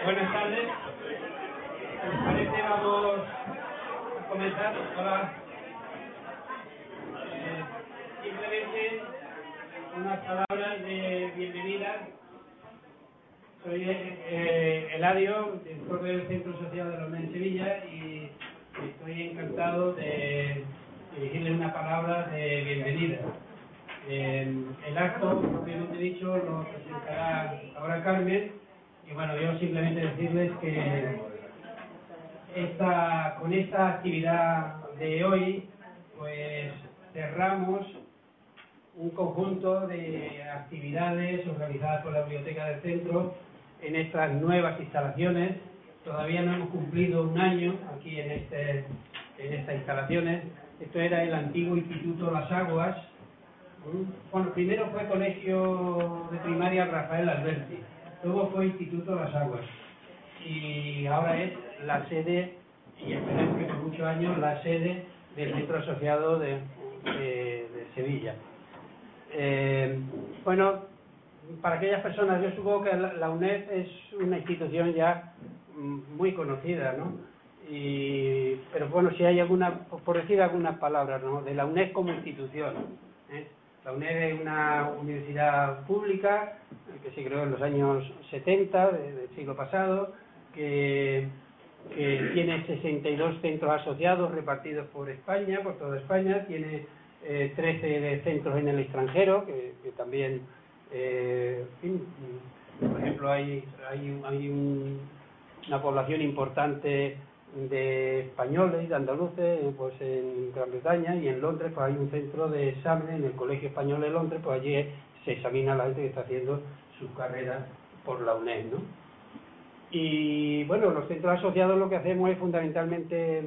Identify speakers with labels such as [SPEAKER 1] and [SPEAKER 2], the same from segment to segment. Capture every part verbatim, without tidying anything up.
[SPEAKER 1] Buenas tardes. Si les parece, vamos a comenzar. Hola. Eh, simplemente unas palabras de bienvenida. Soy eh, Eladio, director del Centro Social de la UNED en Sevilla, y estoy encantado de dirigirle una palabra de bienvenida. Eh, el acto, propiamente dicho, lo presentará ahora Carmen, y bueno, yo simplemente decirles que esta, con esta actividad de hoy, pues cerramos un conjunto de actividades organizadas por la Biblioteca del Centro en estas nuevas instalaciones. Todavía no hemos cumplido un año aquí en, este, en estas instalaciones. Esto era el antiguo Instituto Las Aguas. Bueno, primero fue Colegio de Primaria Rafael Alberti, luego fue Instituto Las Aguas, y ahora es la sede, y esperemos que por muchos años, la sede del Centro Asociado de, de, de Sevilla. Eh, bueno, para aquellas personas, yo supongo que la, la UNED es una institución ya muy conocida, ¿no? Y, pero bueno, si hay alguna, por decir algunas palabras, ¿no?, de la UNED como institución, ¿eh? La UNED es una universidad pública que se creó en los años setenta del siglo pasado, que, que tiene sesenta y dos centros asociados repartidos por España, por toda España. Tiene eh, trece centros en el extranjero, que, que también, eh, en fin, por ejemplo, hay, hay, hay un, una población importante de españoles y de andaluces, pues en Gran Bretaña, y en Londres pues hay un centro de exámenes en el Colegio Español de Londres, pues allí se examina a la gente que está haciendo su carrera por la UNED, ¿no? Y bueno, los centros asociados lo que hacemos es fundamentalmente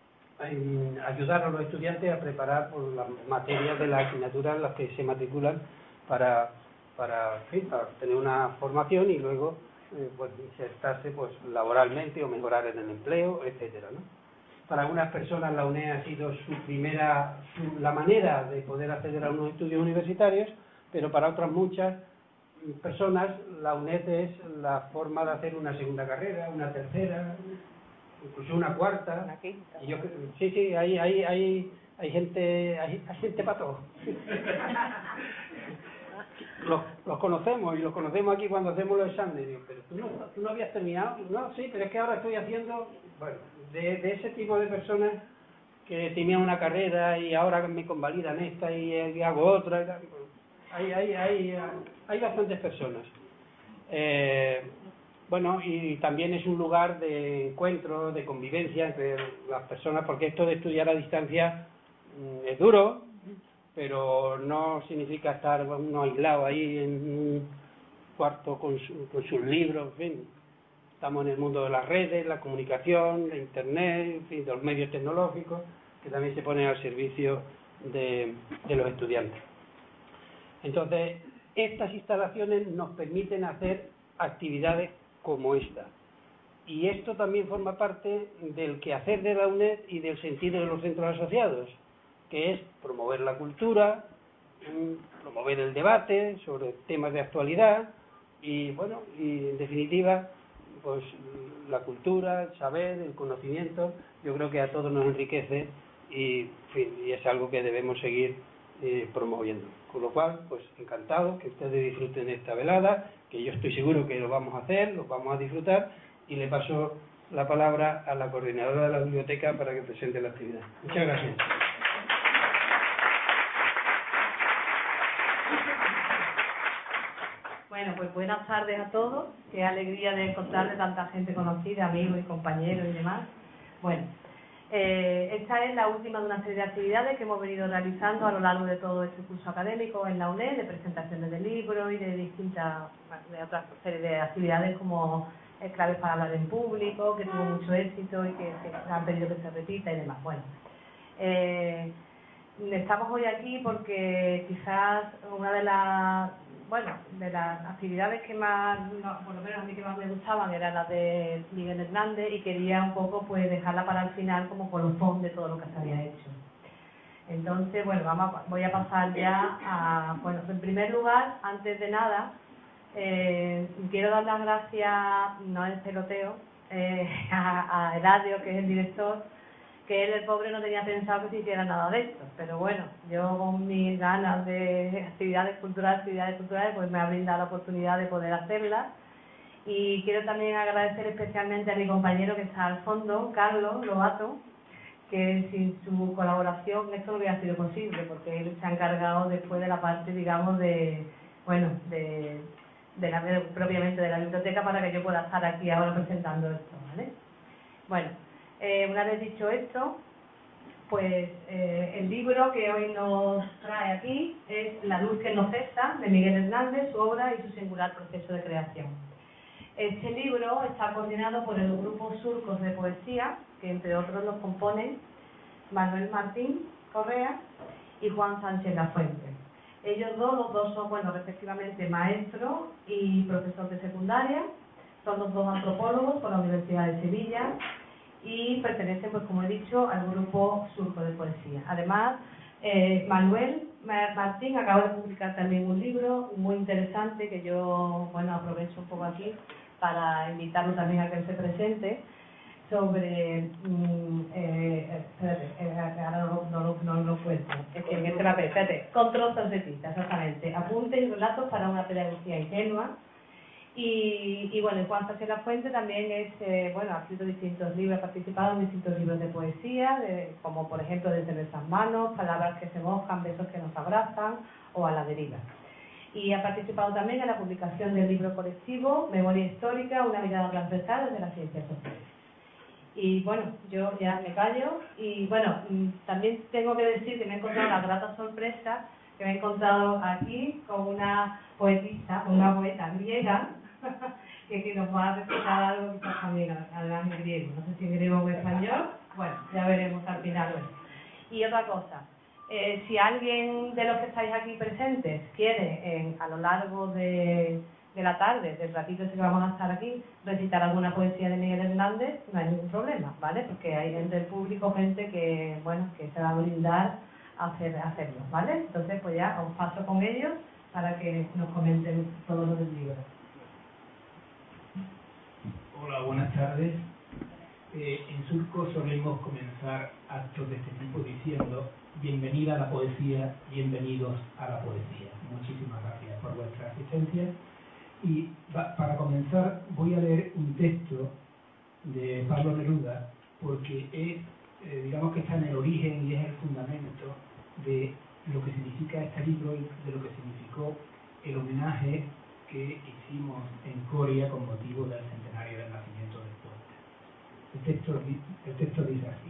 [SPEAKER 1] ayudar a los estudiantes a preparar por las materias de las asignaturas en las que se matriculan para, para, en fin, para tener una formación y luego eh, pues insertarse pues laboralmente o mejorar en el empleo, etcétera, ¿no? Para algunas personas la UNED ha sido su primera, su, la manera de poder acceder a unos estudios universitarios, pero para otras muchas personas la UNED es la forma de hacer una segunda carrera, una tercera, incluso una cuarta.
[SPEAKER 2] Una quinta.
[SPEAKER 1] Y yo, sí, sí, hay, hay, hay, hay gente, hay, hay gente para todo. Los, los conocemos y los conocemos aquí cuando hacemos los exámenes. Digo, pero tú no, tú no habías terminado. No, sí, pero es que ahora estoy haciendo, bueno, de, de ese tipo de personas que tenían una carrera y ahora me convalidan esta y, y hago otra. Y tal. Hay, hay, hay, hay bastantes personas. Eh, bueno, y también es un lugar de encuentro, de convivencia entre las personas, porque esto de estudiar a distancia mm, es duro, pero no significa estar uno aislado ahí en un cuarto con, su, con sus libros, en fin. Estamos en el mundo de las redes, la comunicación, la internet, en fin, de los medios tecnológicos, que también se ponen al servicio de, de los estudiantes. Entonces, estas instalaciones nos permiten hacer actividades como esta. Y esto también forma parte del quehacer de la UNED y del sentido de los centros asociados, que es promover la cultura, promover el debate sobre temas de actualidad y, bueno, y en definitiva, pues la cultura, el saber, el conocimiento, yo creo que a todos nos enriquece y, en fin, y es algo que debemos seguir eh, promoviendo. Con lo cual, pues encantado que ustedes disfruten esta velada, que yo estoy seguro que lo vamos a hacer, lo vamos a disfrutar, y le paso la palabra a la coordinadora de la biblioteca para que presente la actividad. Muchas gracias.
[SPEAKER 2] Bueno, pues buenas tardes a todos. Qué alegría de encontrarle tanta gente conocida, amigos y compañeros y demás. Bueno, eh, esta es la última de una serie de actividades que hemos venido realizando a lo largo de todo este curso académico en la UNED, de presentaciones de libros y de distintas, de otras series de actividades como eh, claves para hablar en público, que tuvo mucho éxito y que, que han pedido que se repita y demás. Bueno, eh, estamos hoy aquí porque quizás una de las bueno, de las actividades que más, no, por lo menos a mí que más me gustaban, eran las de Miguel Hernández, y quería un poco pues dejarla para el final como colofón de todo lo que se había hecho. Entonces, bueno, vamos a, voy a pasar ya a, bueno, en primer lugar, antes de nada, Eh, quiero dar las gracias, no es peloteo, eh, a, a Eladio, que es el director, que él, el pobre, no tenía pensado que se hiciera nada de esto, pero bueno, yo con mis ganas de actividades culturales, actividades culturales, pues me ha brindado la oportunidad de poder hacerlas. Y quiero también agradecer especialmente a mi compañero que está al fondo, Carlos Lobato, que sin su colaboración esto no hubiera sido posible, porque él se ha encargado después de la parte, digamos, de, bueno, de, de la, de, propiamente de la biblioteca, para que yo pueda estar aquí ahora presentando esto, ¿vale? Bueno, eh, una vez dicho esto, pues eh, el libro que hoy nos trae aquí es La luz que no cesa, de Miguel Hernández, su obra y su singular proceso de creación. Este libro está coordinado por el grupo Surcos de Poesía, que entre otros los componen Manuel Martín Correa y Juan Sánchez Lafuente. Ellos dos, los dos son, bueno, respectivamente maestro y profesor de secundaria, son los dos antropólogos por la Universidad de Sevilla y pertenecen, pues como he dicho, al grupo Surcos de Poesía. Además, eh, Manuel Martín acaba de publicar también un libro muy interesante que yo, bueno, aprovecho un poco aquí para invitarlo también a que él se presente, sobre, mmm, eh, espérate, eh, ahora no, no, no, no lo cuento, es que en este papel, espérate, con trozos de tinta, exactamente, apuntes y relatos para una pedagogía ingenua. Y, y bueno, Juan Sánchez Lafuente también es, eh, bueno, ha escrito distintos libros, ha participado en distintos libros de poesía, de, como por ejemplo Desde nuestras manos, Palabras que se mojan, Besos que nos abrazan, o A la deriva. Y ha participado también en la publicación del libro colectivo Memoria histórica, una mirada transversal desde las ciencias sociales. Y bueno, yo ya me callo y bueno, también tengo que decir que me he encontrado la grata sorpresa que me he encontrado aquí con una poetisa, una poeta griega que, que nos va a recitar algo quizás también al en griego, no sé si en griego o en español, bueno, ya veremos al final. Bueno. Y otra cosa, eh, si alguien de los que estáis aquí presentes quiere en, a lo largo de de la tarde, del ratito que vamos a estar aquí, recitar alguna poesía de Miguel Hernández, no hay ningún problema, ¿vale? Porque hay entre el público gente que, bueno, que se va a brindar a, hacer, a hacerlo, ¿vale? Entonces, pues ya os paso con ellos para que nos comenten todo lo del libro.
[SPEAKER 3] Hola, buenas tardes. Eh, en Surco solemos comenzar actos de este tipo diciendo: bienvenida a la poesía, bienvenidos a la poesía. Muchísimas gracias por vuestra asistencia. Y para comenzar voy a leer un texto de Pablo Neruda, porque es, eh, digamos que está en el origen y es el fundamento de lo que significa este libro y de lo que significó el homenaje que hicimos en Coria con motivo del centenario del nacimiento del poeta. El texto, el texto dice así: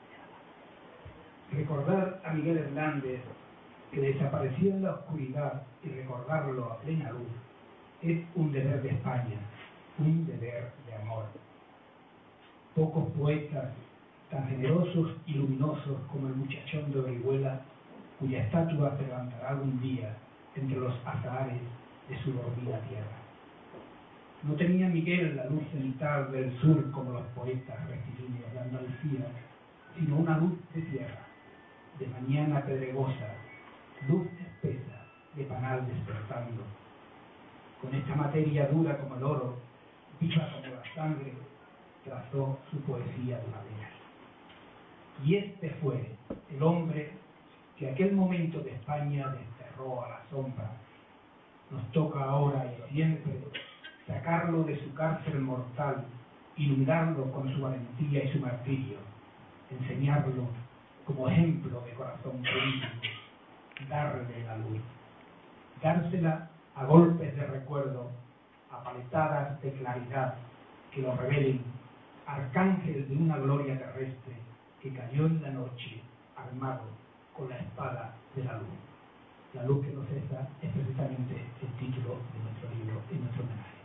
[SPEAKER 3] recordar a Miguel Hernández, que desapareció en la oscuridad, y recordarlo a plena luz, es un deber de España, un deber de amor. Pocos poetas tan generosos y luminosos como el muchachón de Orihuela, cuya estatua se levantará algún día entre los azahares de su dormida tierra. No tenía Miguel la luz cenital del sur como los poetas rectilíneos de Andalucía, sino una luz de tierra, de mañana pedregosa, luz espesa, de panal despertando. Con esta materia dura como el oro, viva como la sangre, trazó su poesía duradera. Y este fue el hombre que aquel momento de España desterró a la sombra. Nos toca ahora y siempre sacarlo de su cárcel mortal, iluminarlo con su valentía y su martirio, enseñarlo como ejemplo de corazón político, darle la luz, dársela a golpes de recuerdo, a paletadas de claridad que lo revelen, arcángel de una gloria terrestre que cayó en la noche armado con la espada de la luz. La luz que no cesa es precisamente el título de nuestro libro y nuestro homenaje.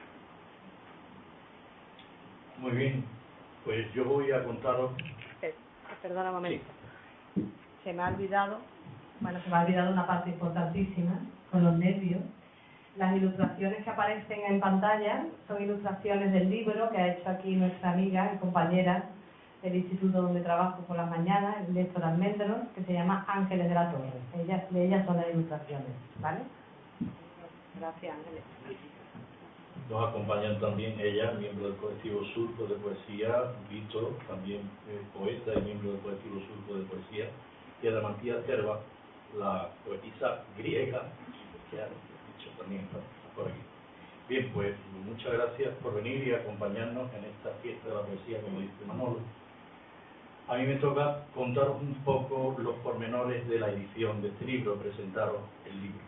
[SPEAKER 4] Muy bien, pues yo voy a contaros...
[SPEAKER 2] Eh, perdona un momento. Sí. Se me ha olvidado, bueno, se me ha olvidado una parte importantísima, con los nervios. Las ilustraciones que aparecen en pantalla son ilustraciones del libro que ha hecho aquí nuestra amiga y compañera del instituto donde trabajo por las mañanas, el Néstor Almendros, que se llama Ángeles de la Torre. Ellas, de ellas son las ilustraciones, ¿vale? Gracias, Ángeles.
[SPEAKER 4] Nos acompañan también ella, miembro del colectivo Surco de Poesía, Víctor, también eh, poeta y miembro del colectivo Surco de Poesía, y Adamantía Cerva, la poetisa griega, que ha dicho también está por aquí. Bien, pues muchas gracias por venir y acompañarnos en esta fiesta de la poesía, como dice Manolo. A mí me toca contaros un poco los pormenores de la edición de este libro, presentaros el libro.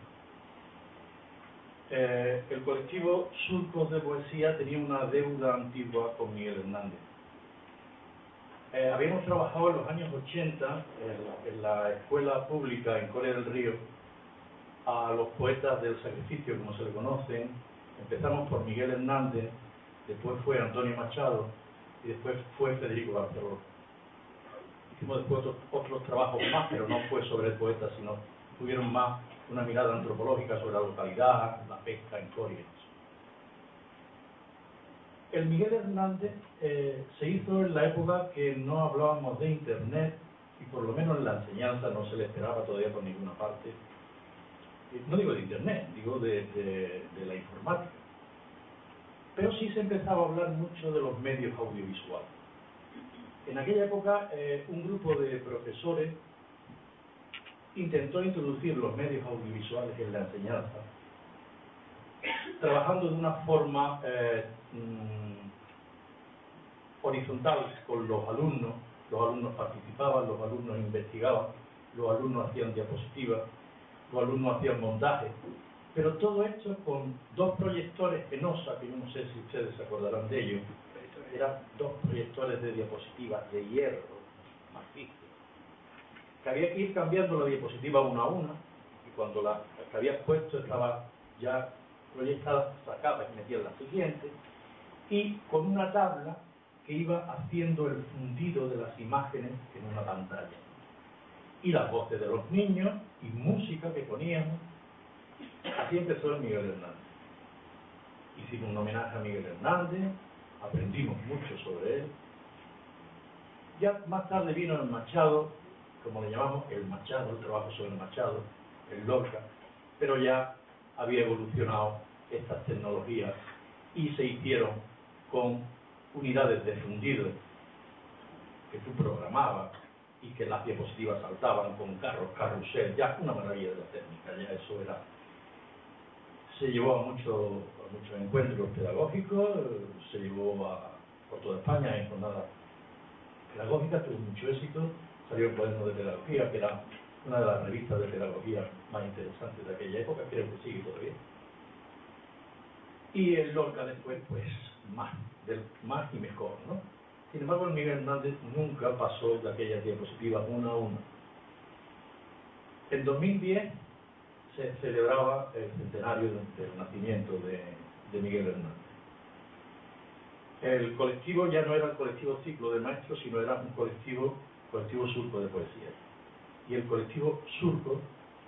[SPEAKER 4] Eh, el colectivo Surcos de Poesía tenía una deuda antigua con Miguel Hernández. Eh, habíamos trabajado en los años ochenta en, en la escuela pública en Corea del Río a los poetas del sacrificio, como se le conocen. Empezamos por Miguel Hernández, después fue Antonio Machado y después fue Federico García Lorca. Hicimos después otros, otros trabajos más, pero no fue sobre el poeta, sino tuvieron más una mirada antropológica sobre la localidad, la pesca en Corea. El Miguel Hernández eh, se hizo en la época que no hablábamos de Internet y por lo menos en la enseñanza no se le esperaba todavía por ninguna parte. No digo de Internet, digo de, de, de la informática. Pero sí se empezaba a hablar mucho de los medios audiovisuales. En aquella época, eh, un grupo de profesores intentó introducir los medios audiovisuales en la enseñanza, trabajando de una forma eh, mmm, horizontal con los alumnos. Los alumnos participaban, los alumnos investigaban, los alumnos hacían diapositivas, los alumnos hacían montajes, pero todo esto con dos proyectores Enosa, que yo no sé si ustedes se acordarán de ellos. Eran dos proyectores de diapositivas de hierro, macizo, que había que ir cambiando la diapositiva una a una, y cuando la que habías puesto estaba ya proyectada, sacabas y metías la siguiente, y con una tabla que iba haciendo el fundido de las imágenes en una pantalla. Y las voces de los niños, y música que poníamos. Así empezó el Miguel Hernández. Hicimos un homenaje a Miguel Hernández, aprendimos mucho sobre él. Ya más tarde vino el Machado, como le llamamos, el Machado, el trabajo sobre el Machado, el Lorca, pero ya había evolucionado estas tecnologías y se hicieron con unidades de fundido que tú programabas y que las diapositivas saltaban con carros, carrusel, ya una maravilla de la técnica, ya eso era. Se llevó a muchos a muchos encuentros pedagógicos, se llevó a, por toda España en jornadas pedagógicas, tuvo mucho éxito, salió el Cuaderno de Pedagogía, que era una de las revistas de pedagogía más interesantes de aquella época, creo que sigue todavía. Y el Lorca después, pues, más, del, más y mejor, ¿no? Sin embargo, el Miguel Hernández nunca pasó de aquellas diapositivas una a una. En dos mil diez se celebraba el centenario del nacimiento de, de Miguel Hernández. El colectivo ya no era el colectivo Ciclo de Maestros, sino era un colectivo, colectivo Surco de Poesía. Y el colectivo Surco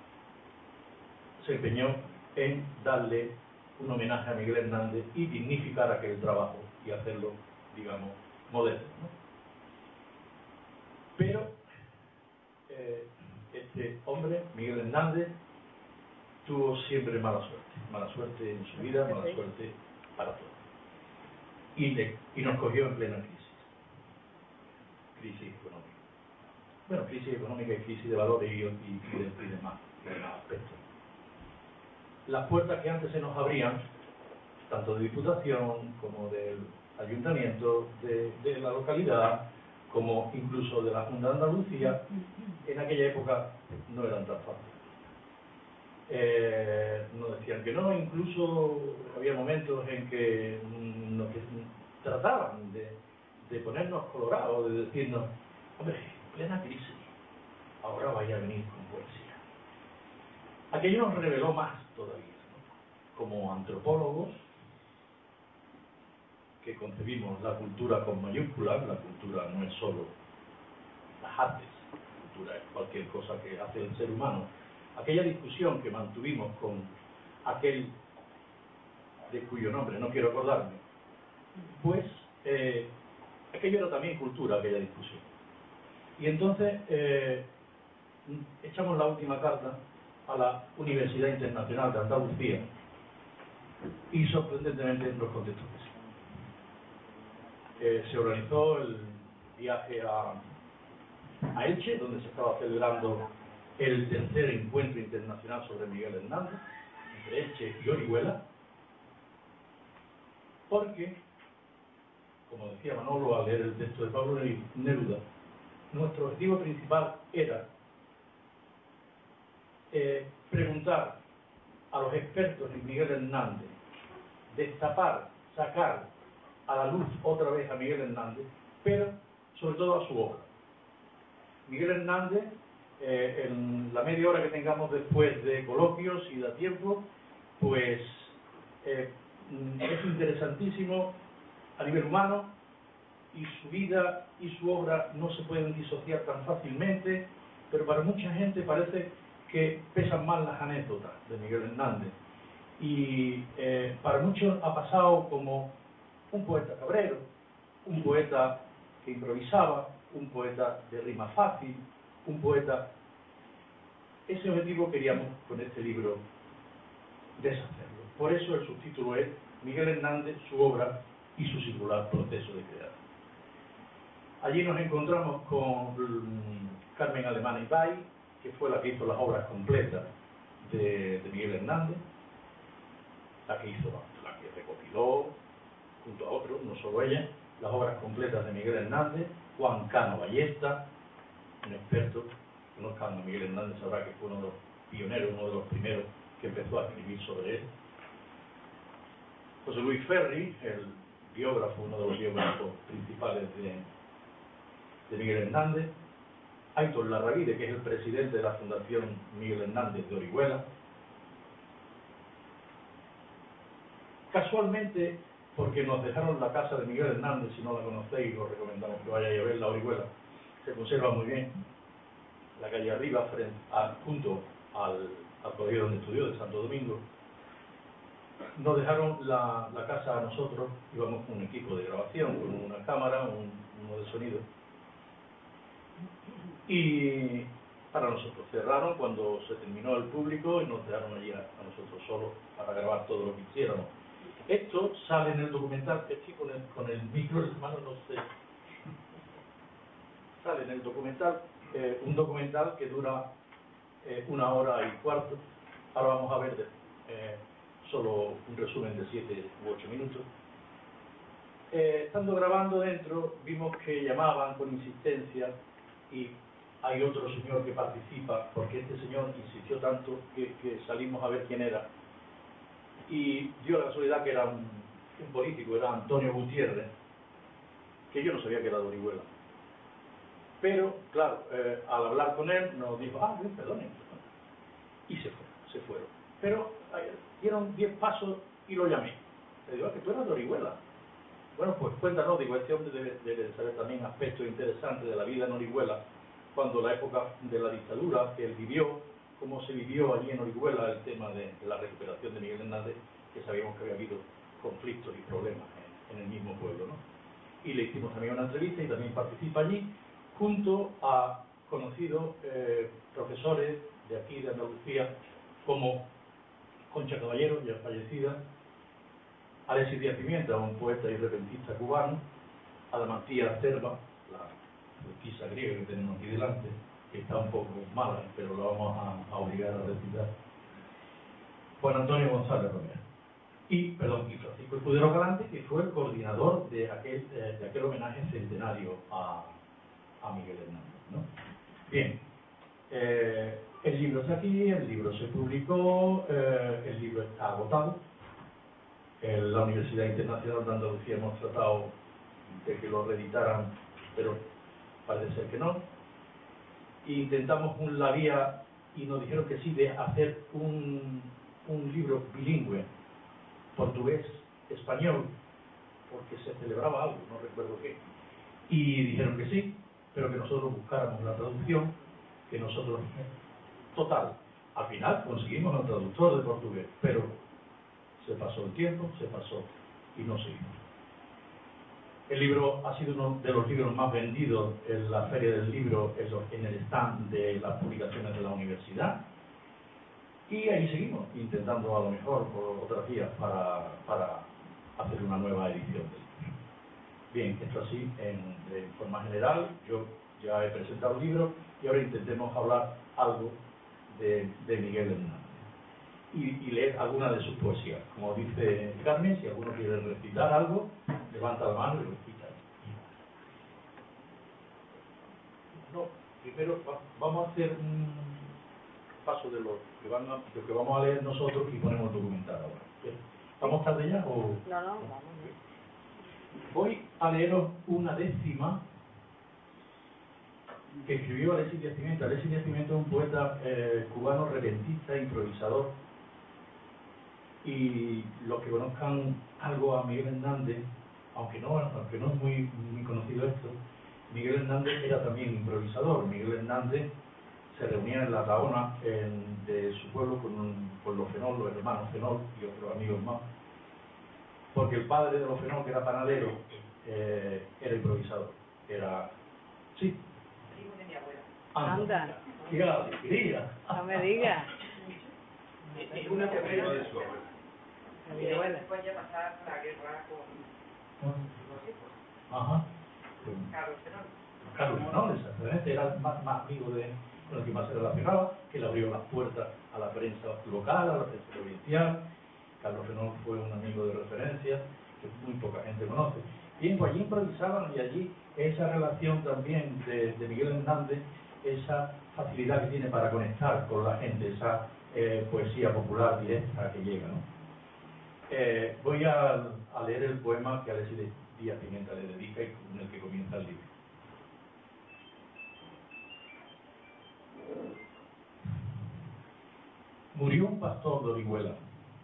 [SPEAKER 4] se empeñó en darle un homenaje a Miguel Hernández y dignificar aquel trabajo y hacerlo, digamos, moderno, ¿no? Pero eh, este hombre, Miguel Hernández, tuvo siempre mala suerte, mala suerte en su vida, mala suerte para todo. Y, le, y nos cogió en plena crisis, crisis económica. Bueno, crisis económica y crisis de valores y, y, y, de, y demás, de demás aspectos. Las puertas que antes se nos abrían, tanto de Diputación como del Ayuntamiento, de, de la localidad, como incluso de la Junta de Andalucía, en aquella época no eran tan fáciles. Eh, nos decían que no, incluso había momentos en que nos trataban de, de ponernos colorados, de decirnos, hombre, plena crisis, ahora vaya a venir con poesía. Aquello nos reveló más todavía, ¿no? Como antropólogos que concebimos la cultura con mayúsculas, la cultura no es solo las artes, la cultura es cualquier cosa que hace el ser humano. Aquella discusión que mantuvimos con aquel de cuyo nombre no quiero acordarme, pues eh, aquello era también cultura, aquella discusión. Y entonces eh, echamos la última carta a la Universidad Internacional de Andalucía y sorprendentemente nos contestó que sí. Eh, se organizó el viaje a, a Elche, donde se estaba celebrando el tercer encuentro internacional sobre Miguel Hernández, entre Elche y Orihuela, porque, como decía Manolo al leer el texto de Pablo Neruda, nuestro objetivo principal era eh, preguntar a los expertos en Miguel Hernández, destapar, sacar a la luz otra vez a Miguel Hernández, pero sobre todo a su obra. Miguel Hernández, eh, en la media hora que tengamos después de coloquios, si da tiempo, pues eh, es interesantísimo a nivel humano, y su vida y su obra no se pueden disociar tan fácilmente, pero para mucha gente parece que pesan más las anécdotas de Miguel Hernández. Y eh, para muchos ha pasado como un poeta cabrero, un poeta que improvisaba, un poeta de rima fácil, un poeta... Ese objetivo queríamos con este libro deshacerlo. Por eso el subtítulo es Miguel Hernández, su obra y su singular proceso de creación. Allí nos encontramos con Carmen Alemana Ibay, que fue la que hizo las obras completas de, de Miguel Hernández, la que hizo, la que recopiló, junto a otros, no solo ella, las obras completas de Miguel Hernández. Juan Cano Ballesta, un experto, conozcan a Miguel Hernández, sabrá que fue uno de los pioneros, uno de los primeros que empezó a escribir sobre él. José Luis Ferri, el biógrafo, uno de los biógrafos principales de, de Miguel Hernández. Aitor Larravide, que es el presidente de la Fundación Miguel Hernández de Orihuela. Casualmente, porque nos dejaron la casa de Miguel Hernández, si no la conocéis, os recomendamos que vayáis a ver la Orihuela, se conserva muy bien, la calle arriba, frente a, junto al, al colegio donde estudió, de Santo Domingo. Nos dejaron la, la casa a nosotros, íbamos con un equipo de grabación, con una cámara, un, uno de sonido, y para nosotros cerraron cuando se terminó el público y nos dejaron allí a, a nosotros solos para grabar todo lo que hiciéramos. Esto sale en el documental, que estoy con el, con el micro, hermano, no sé. Sale en el documental, eh, un documental que dura eh, una hora y cuarto. Ahora vamos a ver de, eh, solo un resumen de siete u ocho minutos. Eh, estando grabando dentro, vimos que llamaban con insistencia y hay otro señor que participa, porque este señor insistió tanto que, que salimos a ver quién era. Y dio la casualidad que era un, un político, era Antonio Gutiérrez, que yo no sabía que era de Orihuela. Pero, claro, eh, al hablar con él nos dijo, ah, bien, perdone. Y se fueron, se fueron. Pero eh, dieron diez pasos y lo llamé. Le digo, ah, que tú eras de Orihuela. Bueno, pues cuéntanos, digo, este hombre debe, debe saber también aspectos interesantes de la vida en Orihuela, cuando la época de la dictadura que él vivió, cómo se vivió allí en Orihuela el tema de, de la recuperación de Miguel Hernández, que sabíamos que había habido conflictos y problemas en, en el mismo pueblo, ¿no? Y le hicimos también una entrevista y también participa allí, junto a conocidos eh, profesores de aquí, de Andalucía, como Concha Caballero, ya fallecida, Alexis Díaz Pimienta, un poeta y repentista cubano, Adamantía Cerva, la poetisa griega que tenemos aquí delante, que está un poco mala, pero la vamos a, a obligar a recitar, Juan Antonio González Romero, y, perdón, y Francisco Escudero Galante, que fue el coordinador de aquel, eh, de aquel homenaje centenario a, a Miguel Hernández, ¿no? Bien, eh, el libro está aquí, el libro se publicó, eh, el libro está agotado. En la Universidad Internacional de Andalucía hemos tratado de que lo reeditaran, pero parece ser que no. E intentamos un, la vía y nos dijeron que sí, de hacer un, un libro bilingüe, portugués-español, porque se celebraba algo, no recuerdo qué. Y dijeron que sí, pero que nosotros buscáramos la traducción, que nosotros... Total, al final conseguimos un traductor de portugués, pero se pasó el tiempo, se pasó y no seguimos. El libro ha sido uno de los libros más vendidos en la Feria del Libro, en el stand de las publicaciones de la universidad. Y ahí seguimos, intentando a lo mejor por otras vías para, para hacer una nueva edición del libro. Bien, esto así en, de forma general. Yo ya he presentado el libro y ahora intentemos hablar algo de, de Miguel Hernández y, y leer alguna de sus poesías. Como dice Carmen, si alguno quiere recitar algo, levanta la mano y recita. No, primero va, vamos a hacer un paso de lo que, van a, de lo que vamos a leer nosotros y ponemos el documental ahora. ¿Bien? ¿Vamos tarde ya o...?
[SPEAKER 2] No, no, vamos.
[SPEAKER 4] Voy a leeros una décima que escribió Alexis Díaz Pimienta. Alexis Díaz Pimienta es un poeta eh, cubano, repentista, improvisador, y los que conozcan algo a Miguel Hernández, aunque no, aunque no es muy, muy conocido esto, Miguel Hernández era también improvisador. Miguel Hernández se reunía en la Tahona en, de su pueblo con, un, con los Fenol, los hermanos Fenol y otros amigos más, porque el padre de los Fenol, que era panadero, eh, era improvisador. Era... Sí.
[SPEAKER 2] Anda.
[SPEAKER 4] ¡Qué alegría!
[SPEAKER 2] No me digas.
[SPEAKER 1] Es una carrera de su
[SPEAKER 2] abuelo.
[SPEAKER 1] Después de pasar la guerra con los hijos.
[SPEAKER 4] Ajá.
[SPEAKER 1] Carlos Fenol.
[SPEAKER 4] Carlos Fenol, exactamente. Era más, más amigo de con el que más se relacionaba, que le abrió las puertas a la prensa local, a la prensa provincial. Carlos Fenol fue un amigo de referencia que muy poca gente conoce. Bien, pues allí improvisaban y allí esa relación también de, de Miguel Hernández, esa facilidad que tiene para conectar con la gente, esa eh, poesía popular directa que llega, ¿no? Eh, voy a, a leer el poema que Alexis Díaz Pimienta le dedica y con el que comienza el libro. Murió un pastor de Orihuela,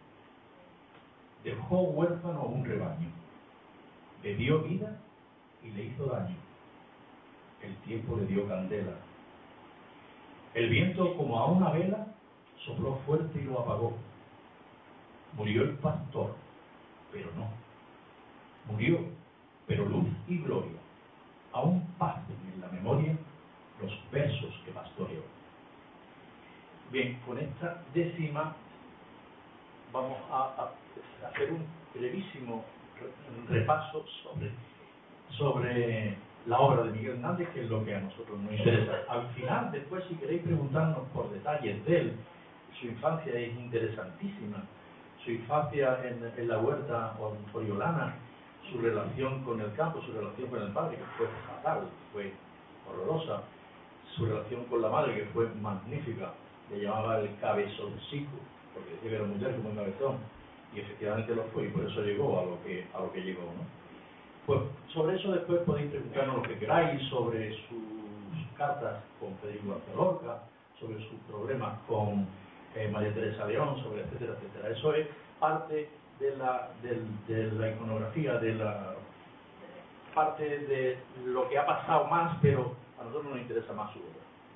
[SPEAKER 4] dejó huérfano a un rebaño, le dio vida y le hizo daño, el tiempo le dio candela. El viento, como a una vela, sopló fuerte y lo apagó. Murió el pastor, pero no. Murió, pero luz y gloria. Aún pacen en la memoria los versos que pastoreó. Bien, con esta décima vamos a, a hacer un brevísimo repaso sobre, sobre la obra de Miguel Hernández, que es lo que a nosotros nos interesa. Al final, después, si queréis preguntarnos por detalles de él, su infancia es interesantísima, su infancia en, en la huerta oriolana, su relación con el campo, su relación con el padre, que fue fatal, fue horrorosa, su relación con la madre, que fue magnífica, le llamaba el cabezoncico, porque decía que era muy terco, muy cabezón, y efectivamente lo fue, y por eso llegó a lo que, a lo que llegó, ¿no? Pues sobre eso después podéis preguntarnos lo que queráis, sobre sus cartas con Federico García Lorca, sobre sus problemas con eh, María Teresa León, sobre etcétera, etcétera. Eso es parte de la, de, de la iconografía, de la parte de lo que ha pasado más, pero a nosotros nos interesa más su obra.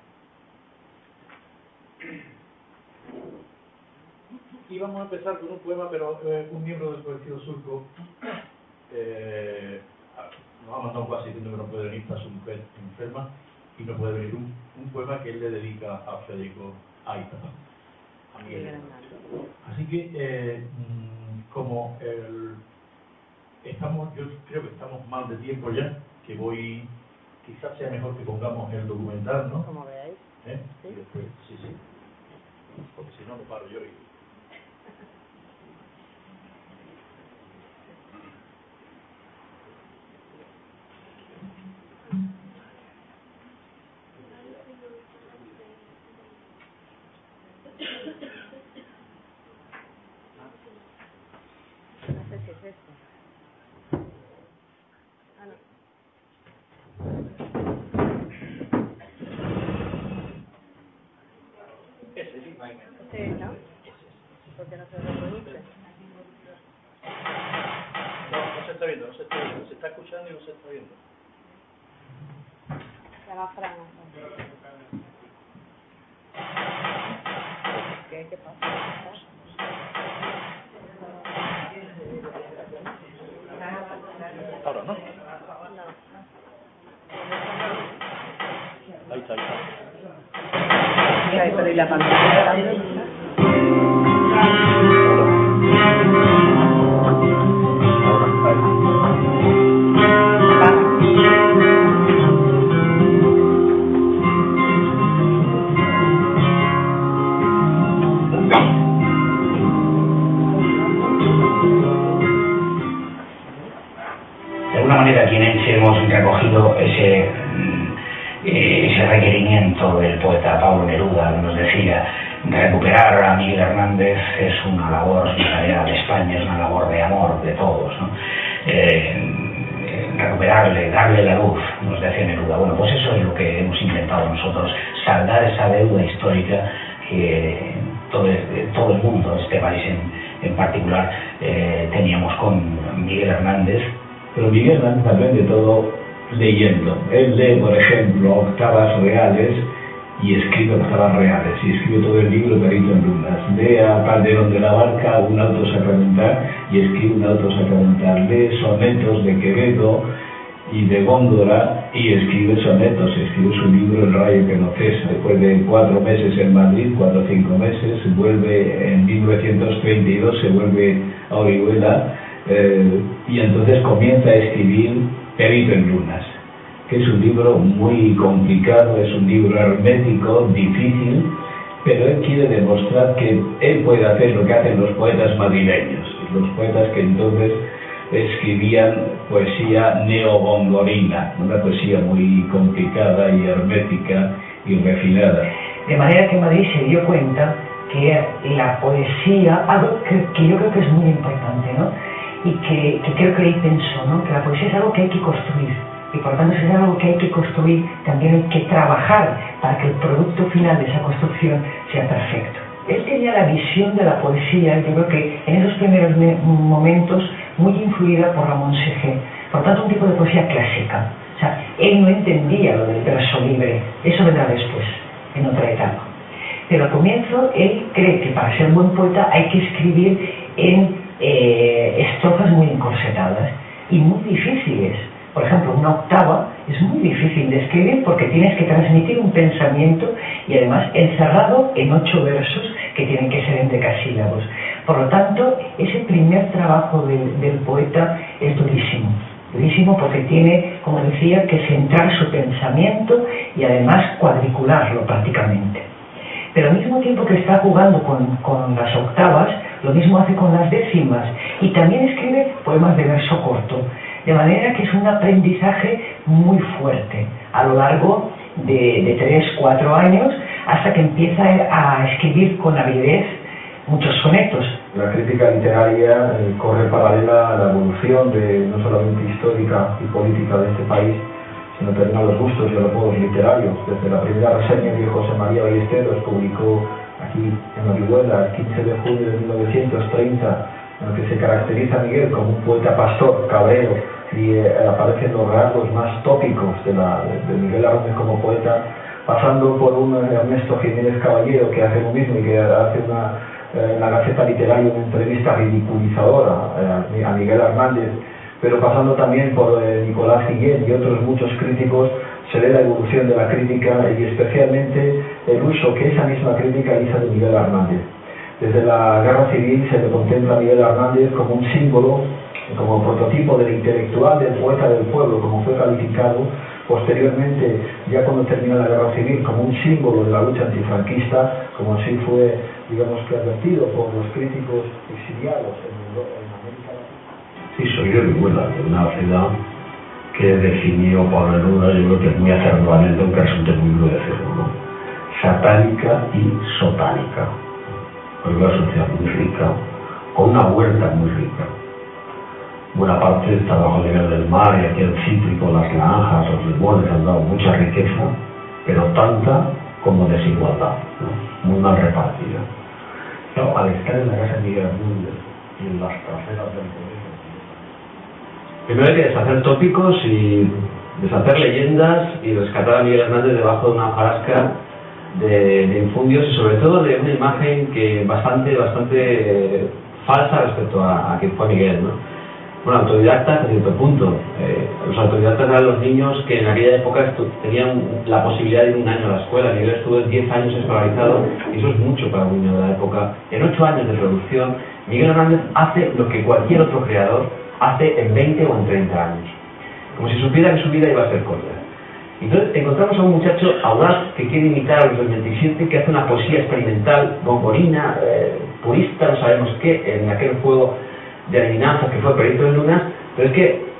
[SPEAKER 4] Y vamos a empezar con un poema, pero eh, un miembro del colectivo Surco eh, nos ha mandado un WhatsApp diciendo que no puede venir, está su mujer enferma y no puede venir, un, un poema que él le dedica a Federico Aita, a Miguel Hernández. Así que eh, como el, estamos, yo creo que estamos mal de tiempo ya, que voy, quizás sea mejor que pongamos el documental, ¿no?
[SPEAKER 2] Como veáis.
[SPEAKER 4] ¿Eh?
[SPEAKER 2] ¿Sí?
[SPEAKER 4] Y después, sí, sí, porque si no, no paro yo y...
[SPEAKER 2] No sé si es esto. Ah, no.
[SPEAKER 4] Ese, sí,
[SPEAKER 2] Este, ¿no? ¿Por qué no se reproduce?
[SPEAKER 4] no, no se está viendo, no se está viendo, se está escuchando y no se está viendo.
[SPEAKER 2] Llama a Fran. ¿Qué? ¿Qué pasa?
[SPEAKER 4] Ahora, ¿no?
[SPEAKER 2] No.
[SPEAKER 4] Ahí está, ahí está.
[SPEAKER 2] Pero ¿y la pantalla?
[SPEAKER 5] hemos recogido ese, ese requerimiento del poeta Pablo Neruda, que nos decía: recuperar a Miguel Hernández es una labor, una tarea de España, es una labor de amor de todos, ¿no? Eh, recuperarle, darle la luz, nos decía Neruda. Bueno, pues eso es lo que hemos intentado nosotros, saldar esa deuda histórica que todo, todo el mundo, este país en, en particular, eh, teníamos con Miguel Hernández.
[SPEAKER 6] Pero Miguel Hernández aprende todo leyendo. Él lee, por ejemplo, octavas reales y escribe octavas reales, y escribe todo el libro Perito en Lunas. Lee a Calderón de la Barca un auto sacramental y escribe un auto sacramental. Lee sonetos de Quevedo y de Góngora y escribe sonetos, escribe su libro El rayo que no cesa. Después de cuatro meses en Madrid, cuatro o cinco meses, vuelve en mil novecientos treinta y dos, se vuelve a Orihuela, eh, y entonces comienza a escribir Perito en Lunas, que es un libro muy complicado, es un libro hermético, difícil, pero él quiere demostrar que él puede hacer lo que hacen los poetas madrileños, los poetas que entonces escribían poesía neogongorina, una poesía muy complicada y hermética y refinada.
[SPEAKER 7] De manera que Madrid se dio cuenta que la poesía, algo que, que yo creo que es muy importante, ¿no? Y que, que creo que él pensó, ¿no? Que la poesía es algo que hay que construir. Y por tanto, si es algo que hay que construir, también hay que trabajar para que el producto final de esa construcción sea perfecto. Él tenía la visión de la poesía, yo creo que en esos primeros momentos, muy influida por Ramón Segé. Por tanto, un tipo de poesía clásica. O sea, él no entendía lo del verso libre, eso vendrá después, en otra etapa. Pero al comienzo, él cree que para ser buen poeta hay que escribir en eh, estrofas muy encorsetadas y muy difíciles. Por ejemplo, una octava es muy difícil de escribir porque tienes que transmitir un pensamiento y además encerrado en ocho versos que tienen que ser en decasílabos. Por lo tanto, ese primer trabajo del, del poeta es durísimo. Durísimo porque tiene, como decía, que centrar su pensamiento y además cuadricularlo prácticamente. Pero al mismo tiempo que está jugando con, con las octavas, lo mismo hace con las décimas y también escribe poemas de verso corto. De manera que es un aprendizaje muy fuerte a lo largo de, de tres, cuatro años, hasta que empieza a escribir con avidez muchos sonetos.
[SPEAKER 6] La crítica literaria eh, corre paralela a la evolución de, no solamente histórica y política de este país, sino también a los gustos y a los modos literarios. Desde la primera reseña que José María Ballesteros publicó aquí en Orihuela el quince de junio de mil novecientos treinta, en el que se caracteriza a Miguel como un poeta pastor, cabrero, y eh, aparecen los rasgos más tópicos de, la, de Miguel Hernández como poeta, pasando por un Ernesto Jiménez Caballero que hace lo mismo y que hace una, eh, en la Gaceta Literaria una entrevista ridiculizadora eh, a Miguel Hernández, pero pasando también por eh, Nicolás Guillén y otros muchos críticos, se ve la evolución de la crítica y especialmente el uso que esa misma crítica hizo de Miguel Hernández. Desde la Guerra Civil se le contempla a Miguel Hernández como un símbolo, como prototipo del intelectual, del poeta del pueblo, como fue calificado posteriormente, ya cuando termina la Guerra Civil, como un símbolo de la lucha antifranquista, como así fue, digamos que advertido por los críticos exiliados en, en América Latina.
[SPEAKER 8] Sí, soy de Orihuela, de una ciudad que definió Pablo Neruda, yo creo que es muy acertadamente, aunque resulte muy duro decirlo, ¿no? Satánica y sotánica. Es una sociedad muy rica, con una huerta muy rica. Buena parte está bajo el nivel del mar y aquí el cítrico, las naranjas, los limones han dado mucha riqueza, pero tanta como desigualdad, ¿no? Muy mal repartida. Pero al estar en la casa de Miguel Hernández y en las traseras del colegio, primero hay que deshacer tópicos y deshacer leyendas y rescatar a Miguel Hernández debajo de una frasca de, de infundios y sobre todo de una imagen que bastante, bastante eh, falsa respecto a, a quien fue Miguel, ¿no? Bueno, autodidacta hasta cierto punto. Eh, los autodidactas eran los niños que en aquella época tenían la posibilidad de ir un año a la escuela. Miguel estuvo diez años escolarizado y eso es mucho para un niño de la época. En ocho años de revolución, Miguel Hernández hace lo que cualquier otro creador hace en veinte o en treinta años. Como si supiera que su vida iba a ser corta. Entonces encontramos a un muchacho audaz que quiere imitar a los del veintisiete, que hace una poesía experimental, gongorina, eh, purista, no sabemos qué, en aquel juego de adivinanzas que fue Perito en Lunas, pero es que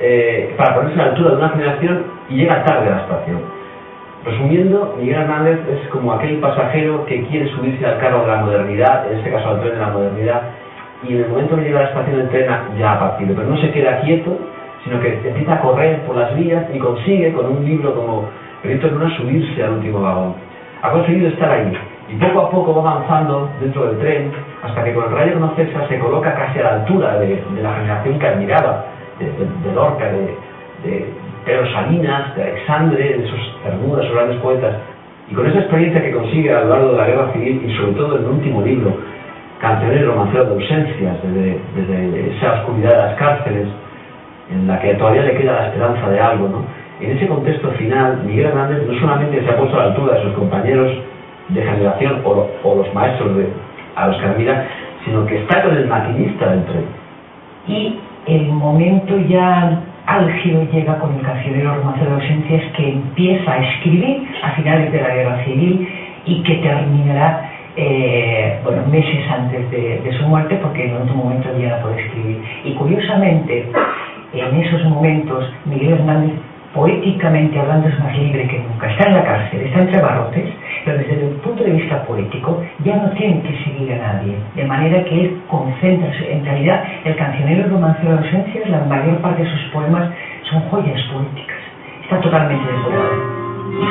[SPEAKER 9] eh, para ponerse a la altura de una generación y llega tarde a la estación. Resumiendo, Miguel Hernández es como aquel pasajero que quiere subirse al carro de la modernidad, en este caso al tren de la modernidad, y en el momento que llega a la estación del tren ya ha partido, pero no se queda quieto, sino que empieza a correr por las vías y consigue, con un libro como Benito Luna, subirse al último vagón. Ha conseguido estar ahí, y poco a poco va avanzando dentro del tren, hasta que con el rayo Conocesa se coloca casi a la altura de, de la generación que admiraba, de, de, de Lorca, de, de Pedro Salinas, de Alexandre, de esos Cernuda, esos grandes poetas. Y con esa experiencia que consigue a lo largo de la Guerra Civil, y sobre todo en el último libro, Cancionero y romancero de ausencias, desde, desde esa oscuridad de las cárceles, en la que todavía le queda la esperanza de algo, ¿no? En ese contexto final, Miguel Hernández no solamente se ha puesto a la altura de sus compañeros de generación o, o los maestros de, a los que admira, sino que está con el maquinista del tren.
[SPEAKER 7] Y el momento ya álgido llega con el Cancionero romancero de ausencias, que empieza a escribir a finales de la Guerra Civil y que terminará eh, bueno, meses antes de, de su muerte, porque en otro momento ya no puede escribir. Y curiosamente, en esos momentos, Miguel Hernández, poéticamente hablando, es más libre que nunca. Está en la cárcel, está entre barrotes, pero desde el punto de vista poético ya no tiene que seguir a nadie, de manera que él concentra, en realidad el Cancionero romancero de ausencias, la mayor parte de sus poemas son joyas poéticas, está totalmente desbordado.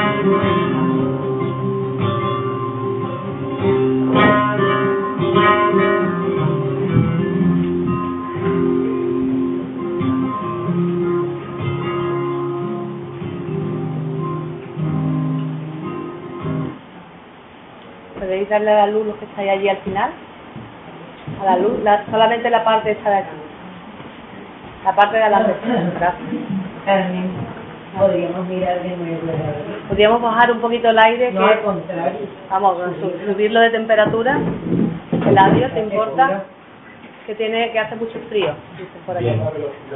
[SPEAKER 2] ¿Podéis darle a la luz lo que está allí al final? A la luz, la, solamente la parte esta de aquí. La parte de adelante. Gracias.
[SPEAKER 10] Carmen, podríamos mirar de nuevo.
[SPEAKER 2] Podríamos bajar un poquito el aire.
[SPEAKER 10] No,
[SPEAKER 2] que,
[SPEAKER 10] al contrario.
[SPEAKER 2] Vamos, su, subirlo de temperatura. El audio, ¿te importa? Que tiene, que hace mucho frío. Dice por aquí.
[SPEAKER 4] Bien.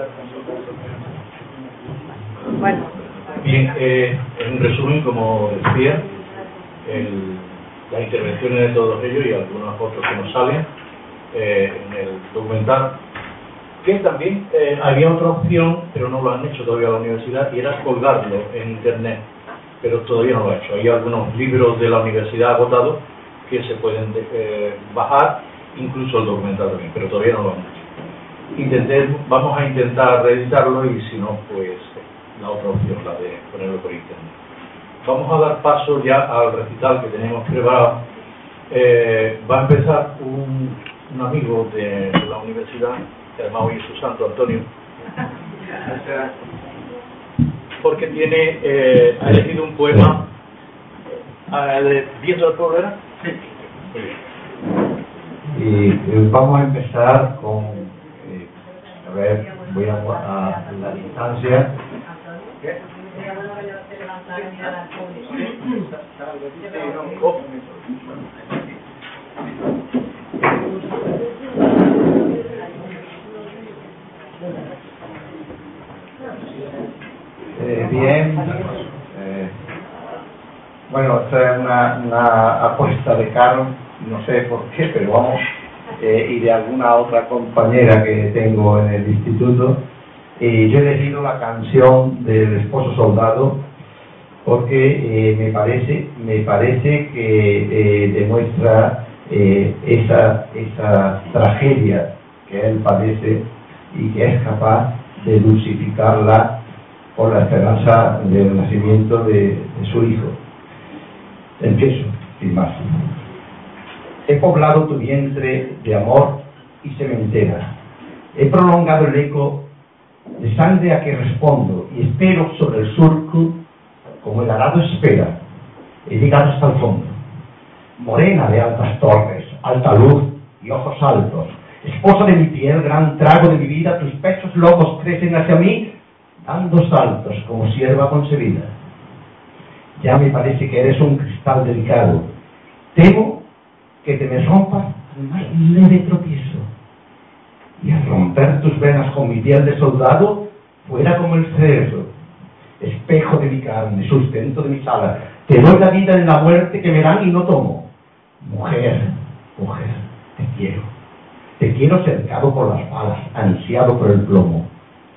[SPEAKER 2] Bueno.
[SPEAKER 4] Bien, eh, en resumen, como decía, el, las intervenciones de todos ellos y algunos otros que nos salen eh, en el documental, que también eh, había otra opción, pero no lo han hecho todavía la universidad, y era colgarlo en internet, pero todavía no lo ha hecho. Hay algunos libros de la universidad agotados que se pueden eh, bajar, incluso el documental también, pero todavía no lo han hecho. Intenté, vamos a intentar reeditarlo, y si no, pues la otra opción, la de ponerlo por internet. Vamos a dar paso ya al recital que tenemos preparado. Eh, va a empezar un, un amigo de, de la universidad, que además hoy es su santo, Antonio, porque tiene, eh, ha elegido un poema eh, de Viento del Pueblo, ¿era? Sí. Muy bien.
[SPEAKER 11] Y eh, vamos a empezar con, eh, a ver, voy a, a la distancia. ¿Qué? Eh, bien, eh, bueno, esta es una, una apuesta de Caro, no sé por qué, pero vamos, eh, y de alguna otra compañera que tengo en el instituto. Y yo he elegido la canción del Esposo Soldado porque eh, me parece me parece que eh, demuestra eh, esa esa tragedia que él padece y que es capaz de dulcificarla por la esperanza del nacimiento de, de su hijo. Empiezo, sin más. He poblado tu vientre de amor y sementera. He prolongado el eco de sangre a que respondo y espero sobre el surco como el arado espera. He llegado hasta el fondo, morena de altas torres, alta luz y ojos altos, esposa de mi piel, gran trago de mi vida, tus pechos locos crecen hacia mí dando saltos como sierva concebida. Ya me parece que eres un cristal delicado, temo que te me rompas al más leve tropiezo. Y al romper tus venas con mi piel de soldado, fuera como el cerebro, espejo de mi carne, sustento de mis alas, te doy la vida en la muerte que me dan y no tomo. Mujer, mujer, te quiero, te quiero cercado por las balas, ansiado por el plomo.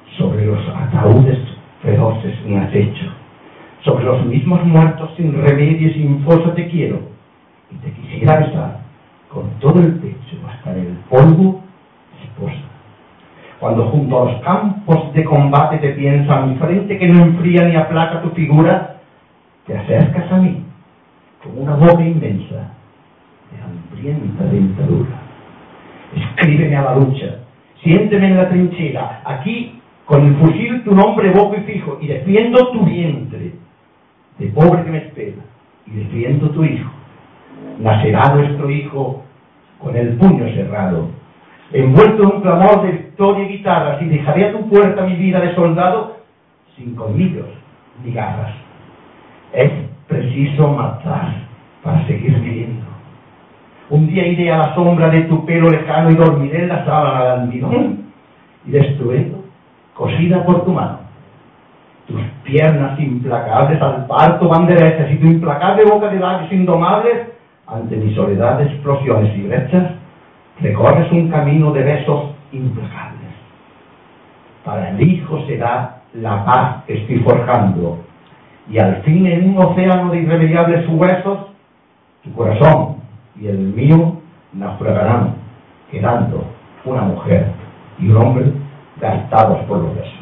[SPEAKER 3] sobre los ataúdes feroces en acecho, sobre los mismos muertos sin remedio y sin fosa te quiero, y te quisiera besar con todo el pecho hasta en el polvo, esposa. Cuando junto a los campos de combate te pienso a mi frente que no enfría ni aplaca tu figura, te acercas a mí con una boca inmensa de hambrienta dentadura. Escríbeme a la lucha, siénteme en la trinchera, aquí con el fusil tu nombre evoco y fijo, y defiendo tu vientre de pobre que me espera, y defiendo tu hijo. Nacerá nuestro hijo con el puño cerrado, envuelto en un clamor de victoria y guitarras, y dejaré a tu puerta mi vida de soldado sin colmillos ni garras. Es preciso matar para seguir viviendo. Un día iré a la sombra de tu pelo lejano y dormiré en la sábana de almidón, y destruyendo, cosida por tu mano, tus piernas implacables al parto van derechas, y tu implacable boca de labios indomables, ante mi soledad de explosiones y brechas, recorres un camino de besos implacables. Para el hijo será la paz que estoy forjando, y al fin en un océano de irremediables huesos, tu corazón y el mío naufragarán, quedando una mujer y un hombre gastados por los besos.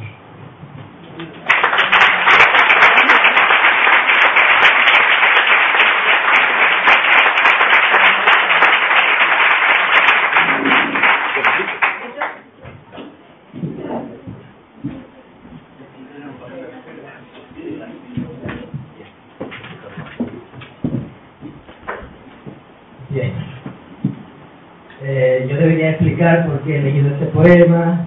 [SPEAKER 12] Bien. Eh, yo debería explicar por qué he leído este poema.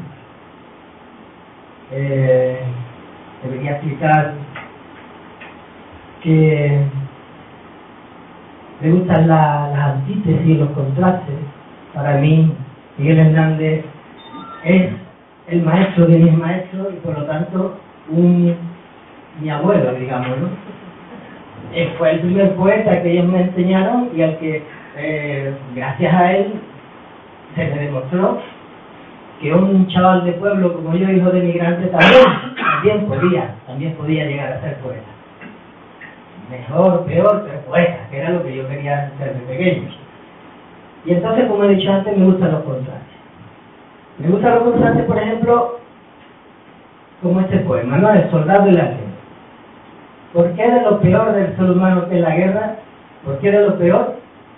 [SPEAKER 12] Eh, debería explicar que me gustan la, las antítesis y los contrastes. Para mí, Miguel Hernández es el maestro de mis maestros y por lo tanto un mi abuelo, digamos, ¿no? Eh, fue el primer poeta que ellos me enseñaron y al que eh, gracias a él se me demostró que un chaval de pueblo como yo, hijo de migrante, también, también podía, también podía llegar a ser poeta. Mejor, peor, pero poeta, que era lo que yo quería ser de pequeño. Y entonces, como he dicho antes, me gustan los contrastes. Me gustan los contrastes, por ejemplo, como este poema, ¿no? El soldado y la guerra. ¿Por qué de lo peor del ser humano que es la guerra? ¿Por qué de lo peor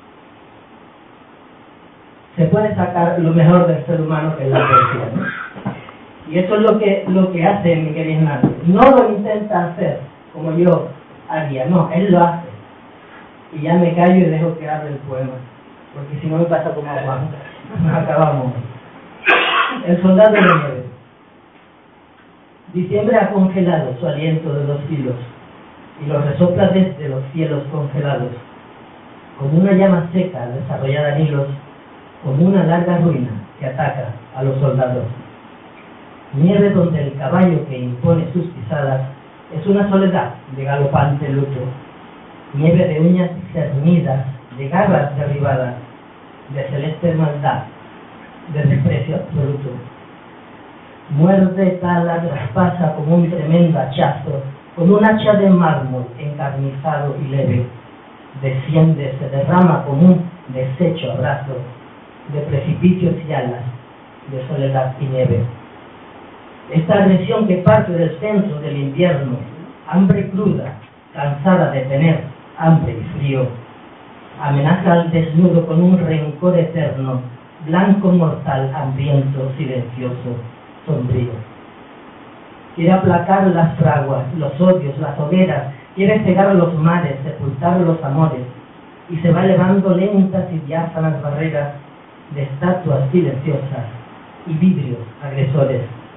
[SPEAKER 12] se puede sacar lo mejor del ser humano que es la poesía, ¿no? Y eso es lo que lo que hace Miguel Hernández. No lo intenta hacer como yo haría, no, él lo hace. Y ya me callo y dejo que hable el poema, porque si no me pasa como a Juan, nos acabamos. El soldado de nieve. Diciembre ha congelado su aliento de los hilos y lo resopla desde los cielos congelados, como una llama seca desarrollada en hilos, como una larga ruina que ataca a los soldados. Nieve donde el caballo que impone sus pisadas es una soledad de galopante luto, nieve de uñas cernidas, de garras derribadas, de celeste maldad, de desprecio absoluto. Muerde, tala, traspasa como un tremendo hachazo, con un hacha de mármol encarnizado y leve, desciende, se derrama como un deshecho abrazo de precipicios y alas, de soledad y nieve. Esta agresión que parte del centro del invierno, hambre cruda, cansada de tener hambre y frío, amenaza al desnudo con un rencor eterno, blanco mortal, hambriento, silencioso, sombrío. Quiere aplacar las fraguas, los odios, las hogueras, quiere cegar los mares, sepultar los amores, y se va elevando lentas y diáfanas barreras de estatuas silenciosas y vidrios agresores.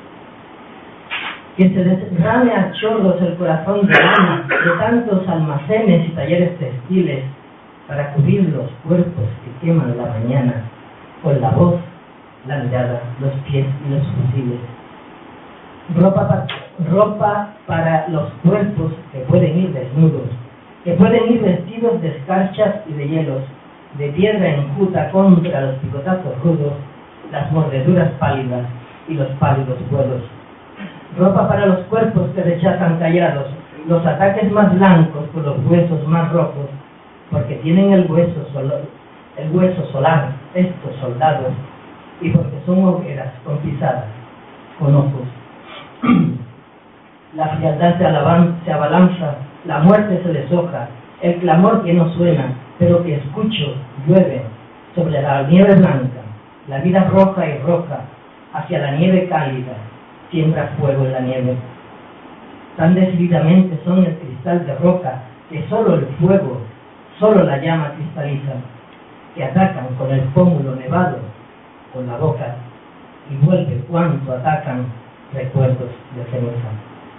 [SPEAKER 12] Que se derrame a chorros el corazón de lana de tantos almacenes y talleres textiles para cubrir los cuerpos que queman la mañana con la voz, la mirada, los pies y los fusiles. Ropa, pa ropa para los cuerpos que pueden ir desnudos, que pueden ir vestidos de escarchas y de hielos, de piedra enjuta contra los picotazos rudos, las mordeduras pálidas y los pálidos vuelos. ropa para los cuerpos que rechazan callados, los ataques más blancos con los huesos más rojos, porque tienen el hueso, sol el hueso solar, estos soldados, y porque son hogueras con pisadas, con ojos. La frialdad se, alaban, se abalanza, la muerte se deshoja, el clamor que no suena, pero que escucho, llueve sobre la nieve blanca, la vida roja y roja, hacia la nieve cálida, siembra fuego en la nieve. Tan decididamente son el cristal de roca, que solo el fuego, solo la llama cristaliza, que atacan con el pómulo nevado, con la boca, y vuelve cuanto atacan recuerdos de ceniza.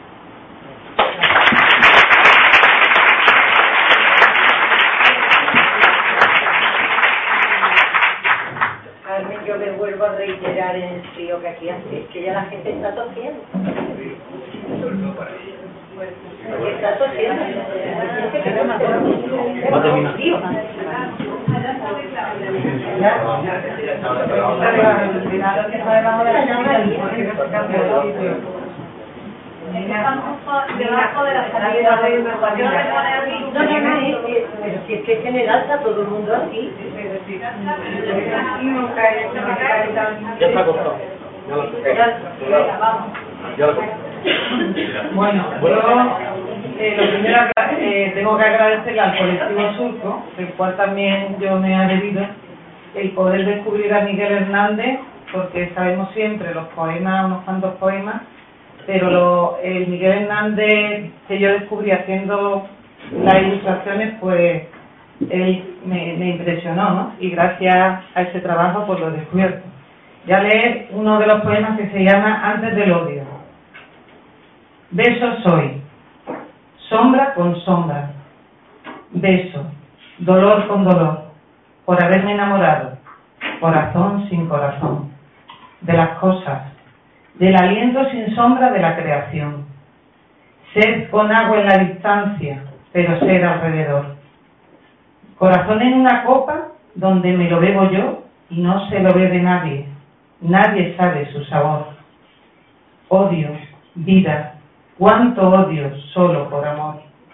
[SPEAKER 10] Carmen, yo me vuelvo a reiterar en el frío que aquí hace, es que ya la gente está tosiendo. Está tosiendo.
[SPEAKER 9] Va a terminar.
[SPEAKER 2] Debajo de la salida de
[SPEAKER 10] No, no, no, pero si es que es general, está todo el mundo así.
[SPEAKER 9] Ya está cortado. Ya lo Ya lo
[SPEAKER 13] Bueno, yo eh, lo primero eh, tengo que agradecerle al colectivo Surco, del cual también yo me he adherido, el poder descubrir a Miguel Hernández, porque sabemos siempre los poemas, unos cuantos poemas, pero lo, el Miguel Hernández que yo descubrí haciendo las ilustraciones, pues él me, me impresionó, ¿no? Y gracias a ese trabajo pues lo he descubierto. Ya leer uno de los poemas que se llama Antes del odio. Beso soy, sombra con sombra, beso, dolor con dolor, por haberme enamorado, corazón sin corazón, de las cosas, del aliento sin sombra de la creación, sed con agua en la distancia, pero sed alrededor, corazón en una copa donde me lo bebo yo y no se lo bebe nadie, nadie sabe su sabor, odio, vida, cuánto odio solo por amor.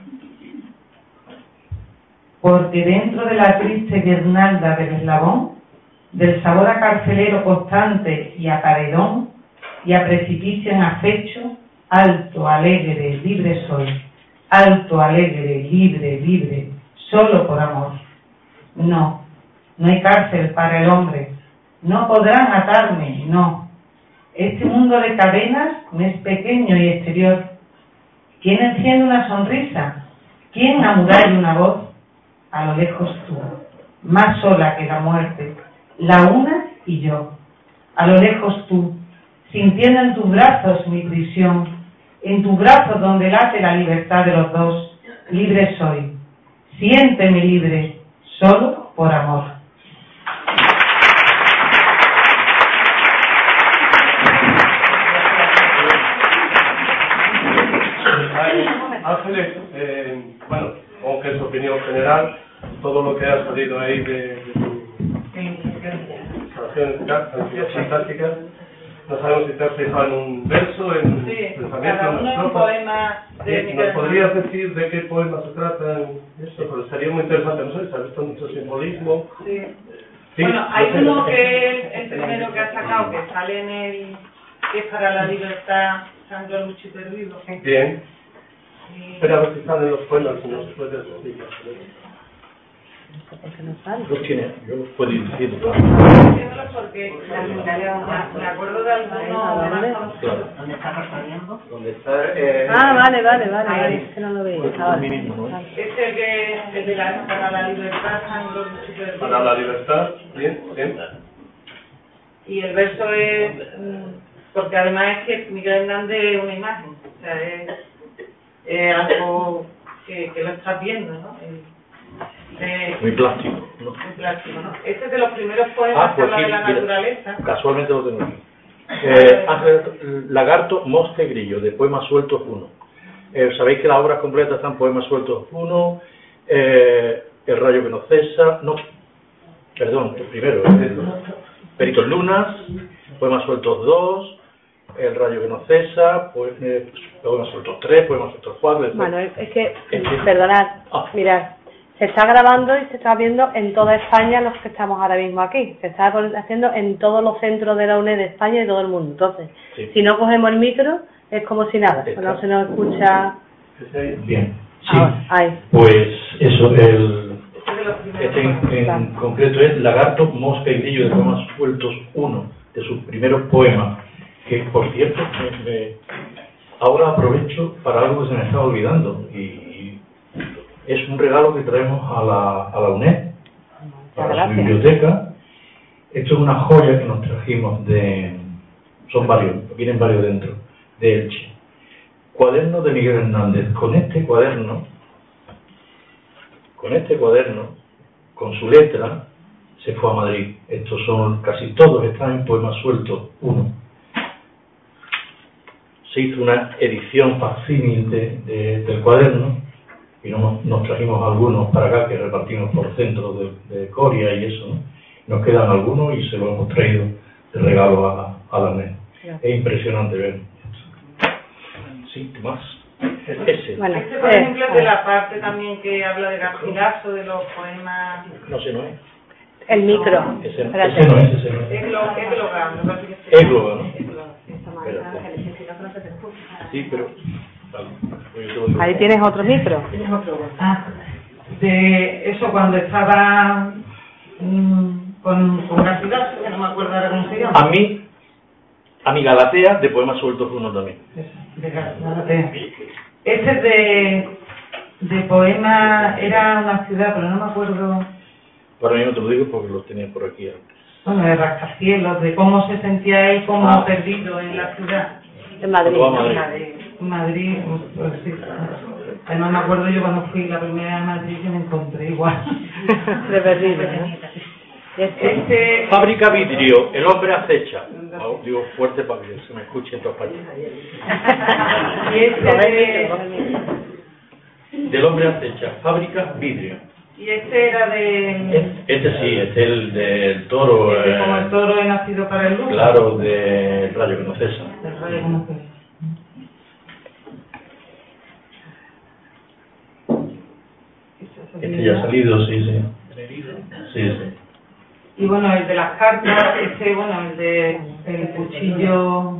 [SPEAKER 13] Porque dentro de la triste guirnalda del eslabón, del sabor a carcelero constante y a paredón, y a precipicio en acecho, alto, alegre, libre soy, alto, alegre, libre, libre, solo por amor. No, no hay cárcel para el hombre, no podrán atarme, no. Este mundo de cadenas me es pequeño y exterior. ¿Quién enciende una sonrisa? ¿Quién amuralla una voz? A lo lejos tú, más sola que la muerte, la una y yo. A lo lejos tú, sintiendo en tus brazos mi prisión, en tus brazos donde late la libertad de los dos, libre soy. Siénteme libre, solo por amor.
[SPEAKER 14] Ángeles, eh, bueno, aunque es opinión general, todo lo que ha salido ahí de, de tus canciones fantásticas, no sabemos si te has fijado en un verso, en un
[SPEAKER 13] sí,
[SPEAKER 14] pensamiento,
[SPEAKER 13] cada
[SPEAKER 14] en
[SPEAKER 13] uno
[SPEAKER 14] una
[SPEAKER 13] es un
[SPEAKER 14] estrofa.
[SPEAKER 13] poema de Miguel
[SPEAKER 14] ¿Nos podrías
[SPEAKER 13] Hernández.
[SPEAKER 14] decir de qué poema se trata? Eso, pero sería muy interesante, no sé, se ha visto mucho simbolismo.
[SPEAKER 13] Sí.
[SPEAKER 14] Sí,
[SPEAKER 13] Bueno, hay
[SPEAKER 14] no sé.
[SPEAKER 13] uno que es el primero que ha sacado, que sale en el, que es para la libertad, sangre, lucha y perdido.
[SPEAKER 14] Bien. Espera a ver si salen los poemas, si nos puedes explicar.
[SPEAKER 4] Los tiene, yo los puedo ir diciendo.
[SPEAKER 13] Porque me acuerdo de algunos más conocidos.
[SPEAKER 11] ¿Dónde está resolviendo? ¿Dónde está? Eh,
[SPEAKER 2] Ah, vale, vale, vale, vale, es que no lo veis ahora.
[SPEAKER 13] Este que es de la, para la libertad, sangre, lucha y perdido.
[SPEAKER 14] Para la libertad, bien, bien.
[SPEAKER 13] Y el verso es, mm, porque además es que Miguel Hernández es una imagen, o sea, es, es algo que, que lo estás viendo, ¿no? El- Eh,
[SPEAKER 4] Muy plástico, ¿no?
[SPEAKER 13] muy plástico, ¿no? Este es de los primeros poemas
[SPEAKER 4] Ah, pues
[SPEAKER 13] que habla
[SPEAKER 4] sí,
[SPEAKER 13] de la
[SPEAKER 4] mira,
[SPEAKER 13] naturaleza.
[SPEAKER 4] casualmente lo tengo aquí. Eh, Ángel Lagarto, Mosca y Grillo, de Poemas Sueltos uno. Eh, Sabéis que las obras completas están Poemas Sueltos uno, eh, El Rayo que no cesa, no, perdón, el primero, eh, Peritos Lunas, Poemas Sueltos dos, El rayo que no cesa, pues, eh, poemas sueltos tres, poemas sueltos cuatro.
[SPEAKER 2] Manuel, es que,
[SPEAKER 4] Es que-
[SPEAKER 2] perdonad,
[SPEAKER 4] Ah.
[SPEAKER 2] mirad, se está grabando y se está viendo en toda España los que estamos ahora mismo aquí. Se está haciendo en todos los centros de la U N E D de España y todo el mundo. Entonces,
[SPEAKER 4] Sí.
[SPEAKER 2] si no cogemos el micro, es como si nada,
[SPEAKER 4] Está.
[SPEAKER 2] no se nos escucha.
[SPEAKER 4] Bien, sí.
[SPEAKER 2] Ahora, ahí.
[SPEAKER 4] Pues eso, el, este en, en concreto es Lagarto, Mosca y Grillo de Poemas Sueltos uno, de sus primeros poemas, que por cierto, me- me- ahora aprovecho para algo que se me estaba olvidando, y, y es un regalo que traemos a la, a la U N E D, para su
[SPEAKER 2] Gracias.
[SPEAKER 4] biblioteca. Esto es una joya que nos trajimos de, son varios, vienen varios dentro, de Elche. Cuaderno de Miguel Hernández. Con este cuaderno, con este cuaderno, con su letra, se fue a Madrid. Estos son, casi todos están en Poemas Sueltos uno. Se hizo una edición facsímil de, de- del cuaderno y nos, nos trajimos algunos para acá que repartimos por centros de, de Coria y eso, ¿no? Nos quedan algunos y se los hemos traído de regalo a, a la U N E D. Es impresionante ver. Sí, ¿qué más? Ese.
[SPEAKER 2] Bueno,
[SPEAKER 13] Este, por
[SPEAKER 2] eh,
[SPEAKER 13] ejemplo, es de la parte también que habla de Garcilaso, de los poemas...
[SPEAKER 4] No sé, no es.
[SPEAKER 2] El micro.
[SPEAKER 4] Ese,
[SPEAKER 2] Espérate.
[SPEAKER 4] ese no es, ese no es.
[SPEAKER 13] Égloga, égloga, me parece que se llama.
[SPEAKER 4] Égloga, ¿no?
[SPEAKER 13] Égloga.
[SPEAKER 4] Espérate. Sí, pero... vale, pues yo te lo digo.
[SPEAKER 2] Ahí tienes otro micro.
[SPEAKER 13] Ah, de eso cuando estaba mm, con, con Garcilaso, que no me acuerdo ahora cómo se llama.
[SPEAKER 4] A mí, a mi Galatea de Poemas Sueltos uno también.
[SPEAKER 13] De Galatea. Ese es de, de poema, era una ciudad, pero no me acuerdo,
[SPEAKER 4] Para mí no te lo digo porque los tenía por aquí antes.
[SPEAKER 13] bueno, de rascacielos, de cómo se sentía él como
[SPEAKER 4] Ah.
[SPEAKER 13] perdido en la ciudad.
[SPEAKER 2] En Madrid.
[SPEAKER 4] Cuando va a
[SPEAKER 2] ¿no?
[SPEAKER 4] Madrid.
[SPEAKER 13] Madrid, pues sí. Además me acuerdo yo cuando fui la primera vez a Madrid que me encontré igual.
[SPEAKER 2] De perdido, ¿no?
[SPEAKER 13] Este,
[SPEAKER 4] Fábrica Vidrio, el hombre acecha. Oh, digo fuerte para que se me escuche en todas partes.
[SPEAKER 13] y este de,
[SPEAKER 4] Del hombre acecha, Fábrica Vidrio.
[SPEAKER 13] y este era de,
[SPEAKER 4] Este sí, este es el del toro.
[SPEAKER 13] este
[SPEAKER 4] eh,
[SPEAKER 13] como el toro he nacido para el luz.
[SPEAKER 4] Claro, del rayo que no cesa.
[SPEAKER 13] Del rayo que no cesa.
[SPEAKER 4] Este ya ha salido, sí, sí. Sí, sí.
[SPEAKER 13] Y bueno, el de las cartas, este, bueno, el de el cuchillo.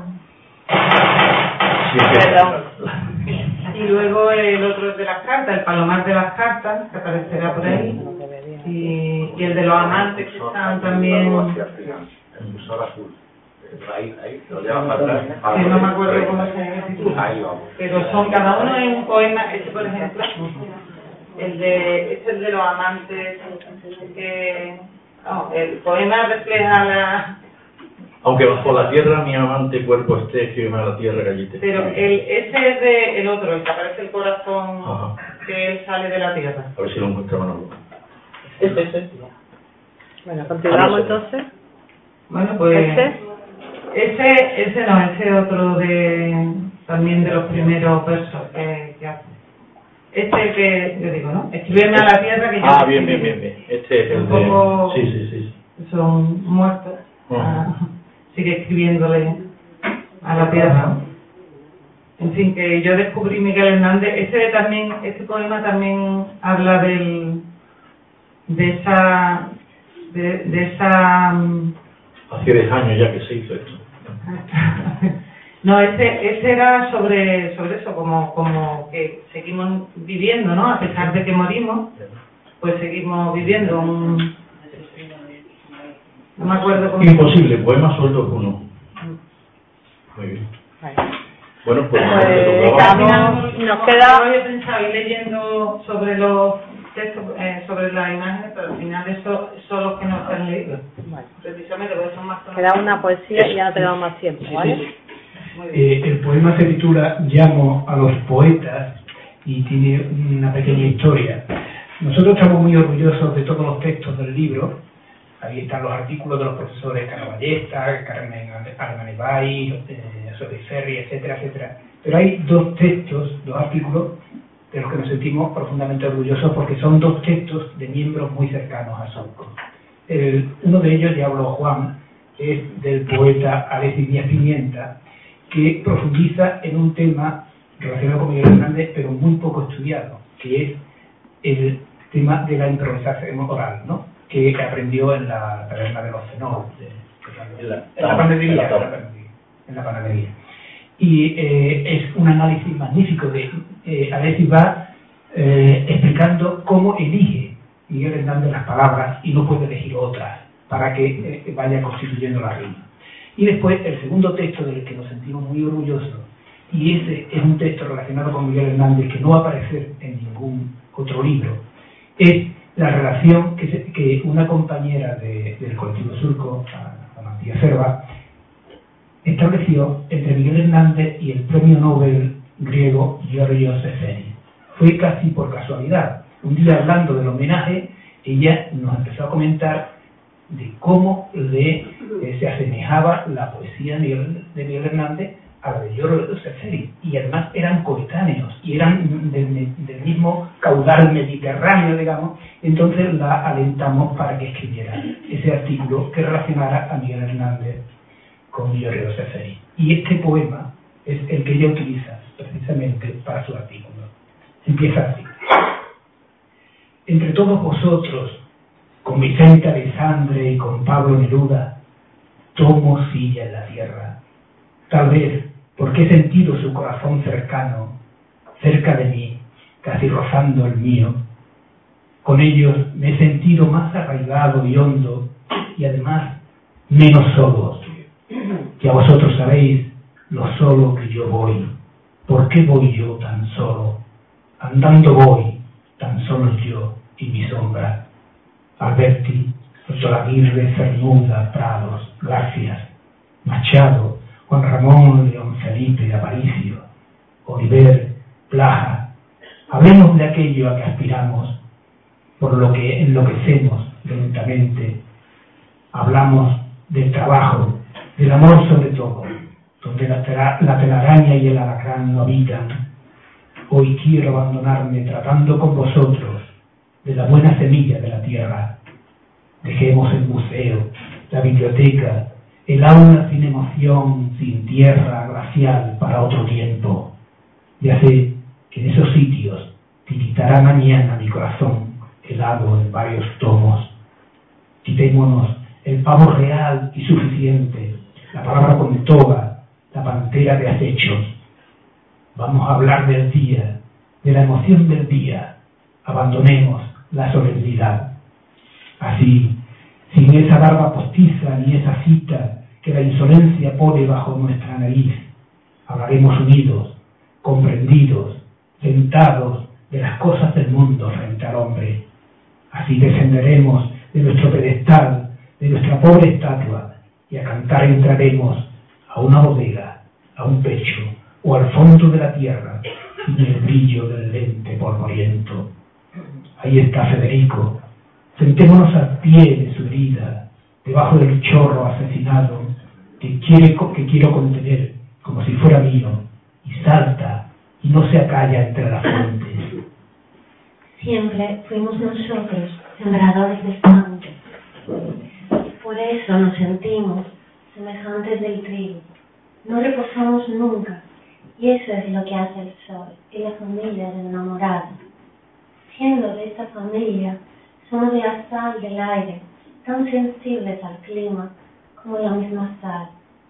[SPEAKER 4] Sí, sí.
[SPEAKER 2] Perdón.
[SPEAKER 13] Y luego el otro es de las cartas, el palomar de las cartas, que aparecerá por ahí. Y, y el de los amantes que están también.
[SPEAKER 11] El musor azul. Ahí, ahí, lo llevas para atrás.
[SPEAKER 13] Que no me acuerdo cómo se titula.
[SPEAKER 11] Ahí vamos.
[SPEAKER 13] Pero son cada uno en un poema, este por ejemplo, el de, este es el de los amantes, que no, el poema refleja la,
[SPEAKER 4] Aunque bajo la tierra mi amante cuerpo esté, firme a la tierra gallite.
[SPEAKER 13] pero el, ese es de el otro, el que aparece el corazón,
[SPEAKER 4] Ajá.
[SPEAKER 13] que él sale de la tierra.
[SPEAKER 4] A ver si lo encuentro Manolo. Este, este.
[SPEAKER 2] Bueno, continuamos entonces.
[SPEAKER 13] Bueno, pues
[SPEAKER 2] ¿Este?
[SPEAKER 13] ese, ese no, ese otro de también de los primeros versos que, que hace. Este que yo digo, ¿no? Escribirme a la tierra que yo
[SPEAKER 4] Ah,
[SPEAKER 13] no
[SPEAKER 4] bien, bien,
[SPEAKER 13] escribí.
[SPEAKER 4] bien, bien. Este es el
[SPEAKER 13] Un
[SPEAKER 4] de...
[SPEAKER 13] poco-
[SPEAKER 4] Sí, sí, sí.
[SPEAKER 13] Son muertos. Ah, sigue escribiéndole a la tierra, ¿no? En fin, que yo descubrí Miguel Hernández. Este también, este poema también habla del de esa de, de esa mm,
[SPEAKER 4] Hace diez años ya que se hizo esto.
[SPEAKER 13] no, ese, ese era sobre, sobre eso, como, como que seguimos viviendo, ¿no? A pesar de que morimos, pues seguimos viviendo un... No me acuerdo cómo...
[SPEAKER 4] Imposible, poema suelto uno. Muy bien. Bueno, pues...
[SPEAKER 2] Pues,
[SPEAKER 4] te tocaba.
[SPEAKER 2] estamos- nos queda-
[SPEAKER 13] Hoy he pensado ir leyendo sobre los textos, eh, sobre las imágenes, pero al final eso son los que no están leídos. Precisamente porque son más conocidos.
[SPEAKER 2] Queda una poesía y ya no tenemos más tiempo, ¿vale?
[SPEAKER 13] Muy bien.
[SPEAKER 3] Eh, el poema se titula Llamo a los poetas y tiene una pequeña historia. Nosotros estamos muy orgullosos de todos los textos del libro. Ahí están los artículos de los profesores Cano Ballesta, Carmen Armanebay, eh, Sophie Ferri, etcétera, etcétera. Pero hay dos textos, dos artículos de los que nos sentimos profundamente orgullosos porque son dos textos de miembros muy cercanos a Sauco. El, uno de ellos, ya habló Juan, es del poeta Alexis Díaz Pimienta, que profundiza en un tema relacionado con Miguel Hernández, pero muy poco estudiado, que es el tema de la improvisación oral, ¿no? Que aprendió en la taberna de los Zenón, en la, en la panadería, en la panadería, en la panadería. Y eh, es un análisis magnífico de eh, Alexis va eh, explicando cómo elige Miguel Hernández las palabras y no puede elegir otras para que eh, vaya constituyendo la rima. Y después el segundo texto del que nos sentimos muy orgullosos, y ese es un texto relacionado con Miguel Hernández que no va a aparecer en ningún otro libro, es la relación que, se, que una compañera de, del colectivo Surco, Amantia Serva, estableció entre Miguel Hernández y el premio Nobel griego Giorgio Ceferi. Fue casi por casualidad. Un día, hablando del homenaje, ella nos empezó a comentar de cómo le, eh, se asemejaba la poesía de Miguel, de Miguel Hernández a la de Giorgio Ceferi, y además eran coetáneos y eran del, del mismo caudal mediterráneo, digamos. Entonces la alentamos para que escribiera ese artículo que relacionara a Miguel Hernández con Giorgio Ceferi. Y este poema es el que ella utiliza precisamente para su artículo. Empieza así: entre todos vosotros, con Vicente Alessandre y con Pablo Neruda, tomo silla en la tierra. Tal vez porque he sentido su corazón cercano, cerca de mí, casi rozando el mío. Con ellos me he sentido más arraigado y hondo, y además menos solo. Que a vosotros sabéis lo solo que yo voy. ¿Por qué voy yo tan solo? Andando voy, tan solo yo y mi sombra. Alberti, Sotomayor, Cernuda, Prados, Gracias, Machado, Juan Ramón, León Felipe de Aparicio, Oliver, Plaja. Hablemos de aquello a que aspiramos, por lo que enloquecemos lentamente. Hablamos del trabajo, del amor sobre todo, donde la, tela, la telaraña y el alacrán no habitan. Hoy quiero abandonarme tratando con vosotros de la buena semilla de la tierra. Dejemos el museo, la biblioteca, el aula sin emoción, sin tierra glacial para otro tiempo. Ya sé que en esos sitios tiritará mañana mi corazón helado en varios tomos. Quitémonos el pavo real y suficiente, la palabra con toga, la pantera de acechos. Vamos a hablar del día, de la emoción del día. Abandonemos la solemnidad. Así, sin esa barba postiza ni esa cita que la insolencia pone bajo nuestra nariz, hablaremos unidos, comprendidos, sentados de las cosas del mundo frente al hombre. Así descenderemos de nuestro pedestal, de nuestra pobre estatua, y a cantar entraremos a una bodega, a un pecho o al fondo de la tierra, sin el brillo del lente polvoriento. Ahí está Federico. Sentémonos al pie de su herida, debajo del chorro asesinado, que, quiere, que quiero contener como si fuera mío, y salta y no se acalla entre las fuentes.
[SPEAKER 15] Siempre fuimos nosotros sembradores de sangre. Por eso nos sentimos semejantes del trigo. No reposamos nunca, y eso es lo que hace el sol y la familia del enamorado. Siendo de esta familia, somos la sal del aire, tan sensibles al clima como la misma sal.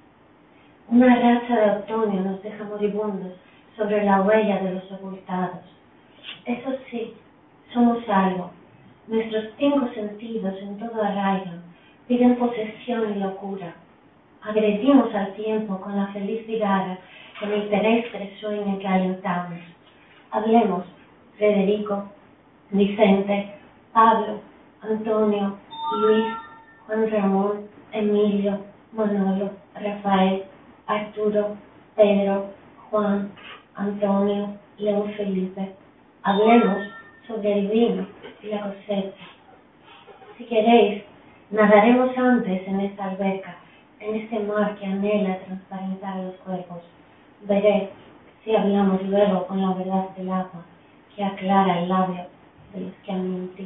[SPEAKER 15] Una racha de otoño nos deja moribundos sobre la huella de los sepultados. Eso sí, somos algo. Nuestros cinco sentidos en todo arraigan, piden posesión y locura. Agredimos al tiempo con la feliz virada en el terrestre sueño que alentamos. Hablemos, Federico, Vicente, Pablo, Antonio, Luis, Juan Ramón, Emilio, Manolo, Rafael, Arturo, Pedro, Juan, Antonio, León Felipe. Hablemos sobre el vino y la cosecha. Si queréis, nadaremos antes en esta alberca, en este mar que anhela transparentar los cuerpos. Veré si hablamos luego con la verdad del agua que aclara el labio de los que han mentido.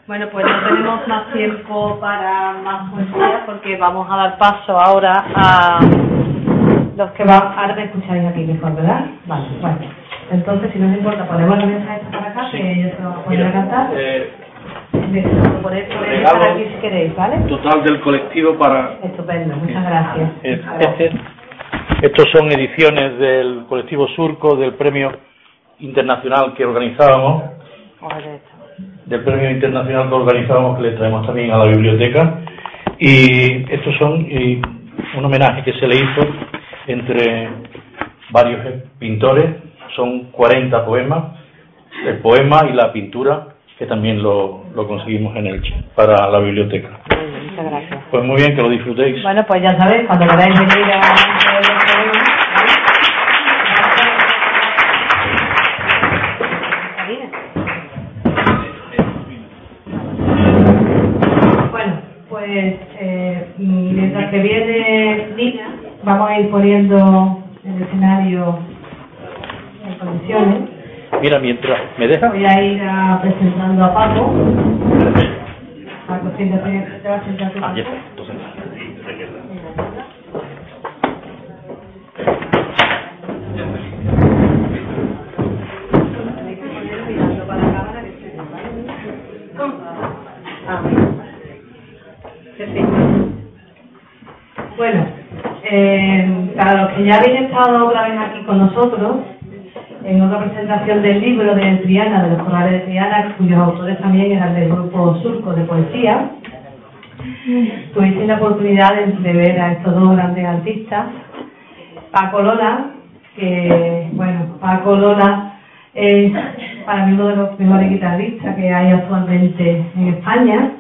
[SPEAKER 2] Bueno, pues no tenemos más tiempo para más poesía porque vamos a dar paso ahora a los que van. Ahora me escucháis aquí mejor, ¿verdad? Vale, bueno. Entonces, si no os importa, ponemos la mesa esta para acá, que ellos se van a poner a cantar.
[SPEAKER 4] Eh,
[SPEAKER 2] Poner, poner estar aquí si queréis, ¿vale?
[SPEAKER 4] Total del colectivo para...
[SPEAKER 2] Estupendo, muchas gracias.
[SPEAKER 4] Eh, este, estos son ediciones del colectivo Surco, del premio internacional que organizábamos, del premio internacional que organizábamos, que le traemos también a la biblioteca, y estos son y un homenaje que se le hizo entre varios pintores. Son cuarenta poemas, el poema y la pintura, que también lo, lo conseguimos en Elche para la biblioteca.
[SPEAKER 2] Muchas gracias.
[SPEAKER 4] Pues muy bien, que lo disfrutéis.
[SPEAKER 2] Bueno, pues ya sabéis, cuando queráis venir a... Bueno, pues eh, mientras que viene Nina, vamos a ir poniendo el escenario en condiciones.
[SPEAKER 4] Mira, mientras me deja.
[SPEAKER 2] Voy a ir a presentando a Paco. Paco, siéntate, te vas a sentar tú.
[SPEAKER 4] Ah, ya está, entonces.
[SPEAKER 2] Bueno, eh, para los que ya habéis estado otra vez aquí con nosotros, en otra presentación del libro de Triana, de los corrales de Triana, cuyos autores también eran del grupo Surco de poesía, tuvisteis la oportunidad de, de ver a estos dos grandes artistas. Paco Lola, que, bueno, Paco Lola es para mí uno de los mejores guitarristas que hay actualmente en España.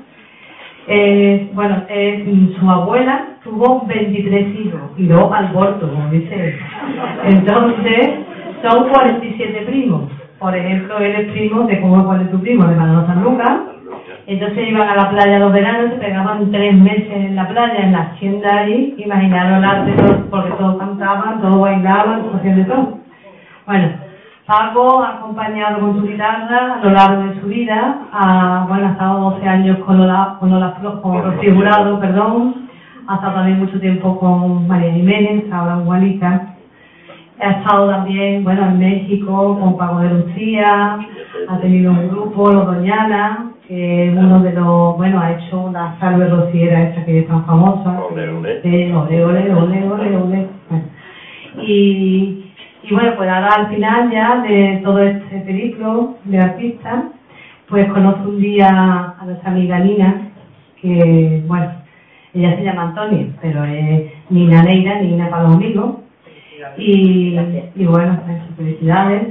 [SPEAKER 2] Eh, bueno, eh, su abuela tuvo veintitrés hijos y dos abortos, como dice él. Entonces, son cuarenta y siete primos. Por ejemplo, él es primo de ¿Cómo cuál es tu primo? De Manolo Sanlúcar. Entonces iban a la playa los veranos, se pegaban tres meses en la playa, en las tiendas ahí, imaginaron el arte, porque todos cantaban, todos bailaban, todos hacían de todo. Bueno, Paco ha acompañado con su guitarra a lo largo de su vida, a, bueno, ha estado doce años con Lola, con Lola Flores, con los figurados, perdón, ha estado también mucho tiempo con María Jiménez, ahora en Gualica. Ha estado también, bueno, en México con Paco de Lucía, ha tenido un grupo, Los Doñana, que uno de los, bueno, ha hecho una salve rociera esta que es tan famosa. Ole, ole. Eh, ole, ole, ole, ole, ole. Bueno. Y, y bueno, pues ahora al final ya de todo este periplo de artistas, pues conozco un día a nuestra amiga Nina, que, bueno, ella se llama Antonia, pero es Nina Neira, Nina para los amigos. Y, y bueno, pues, felicidades.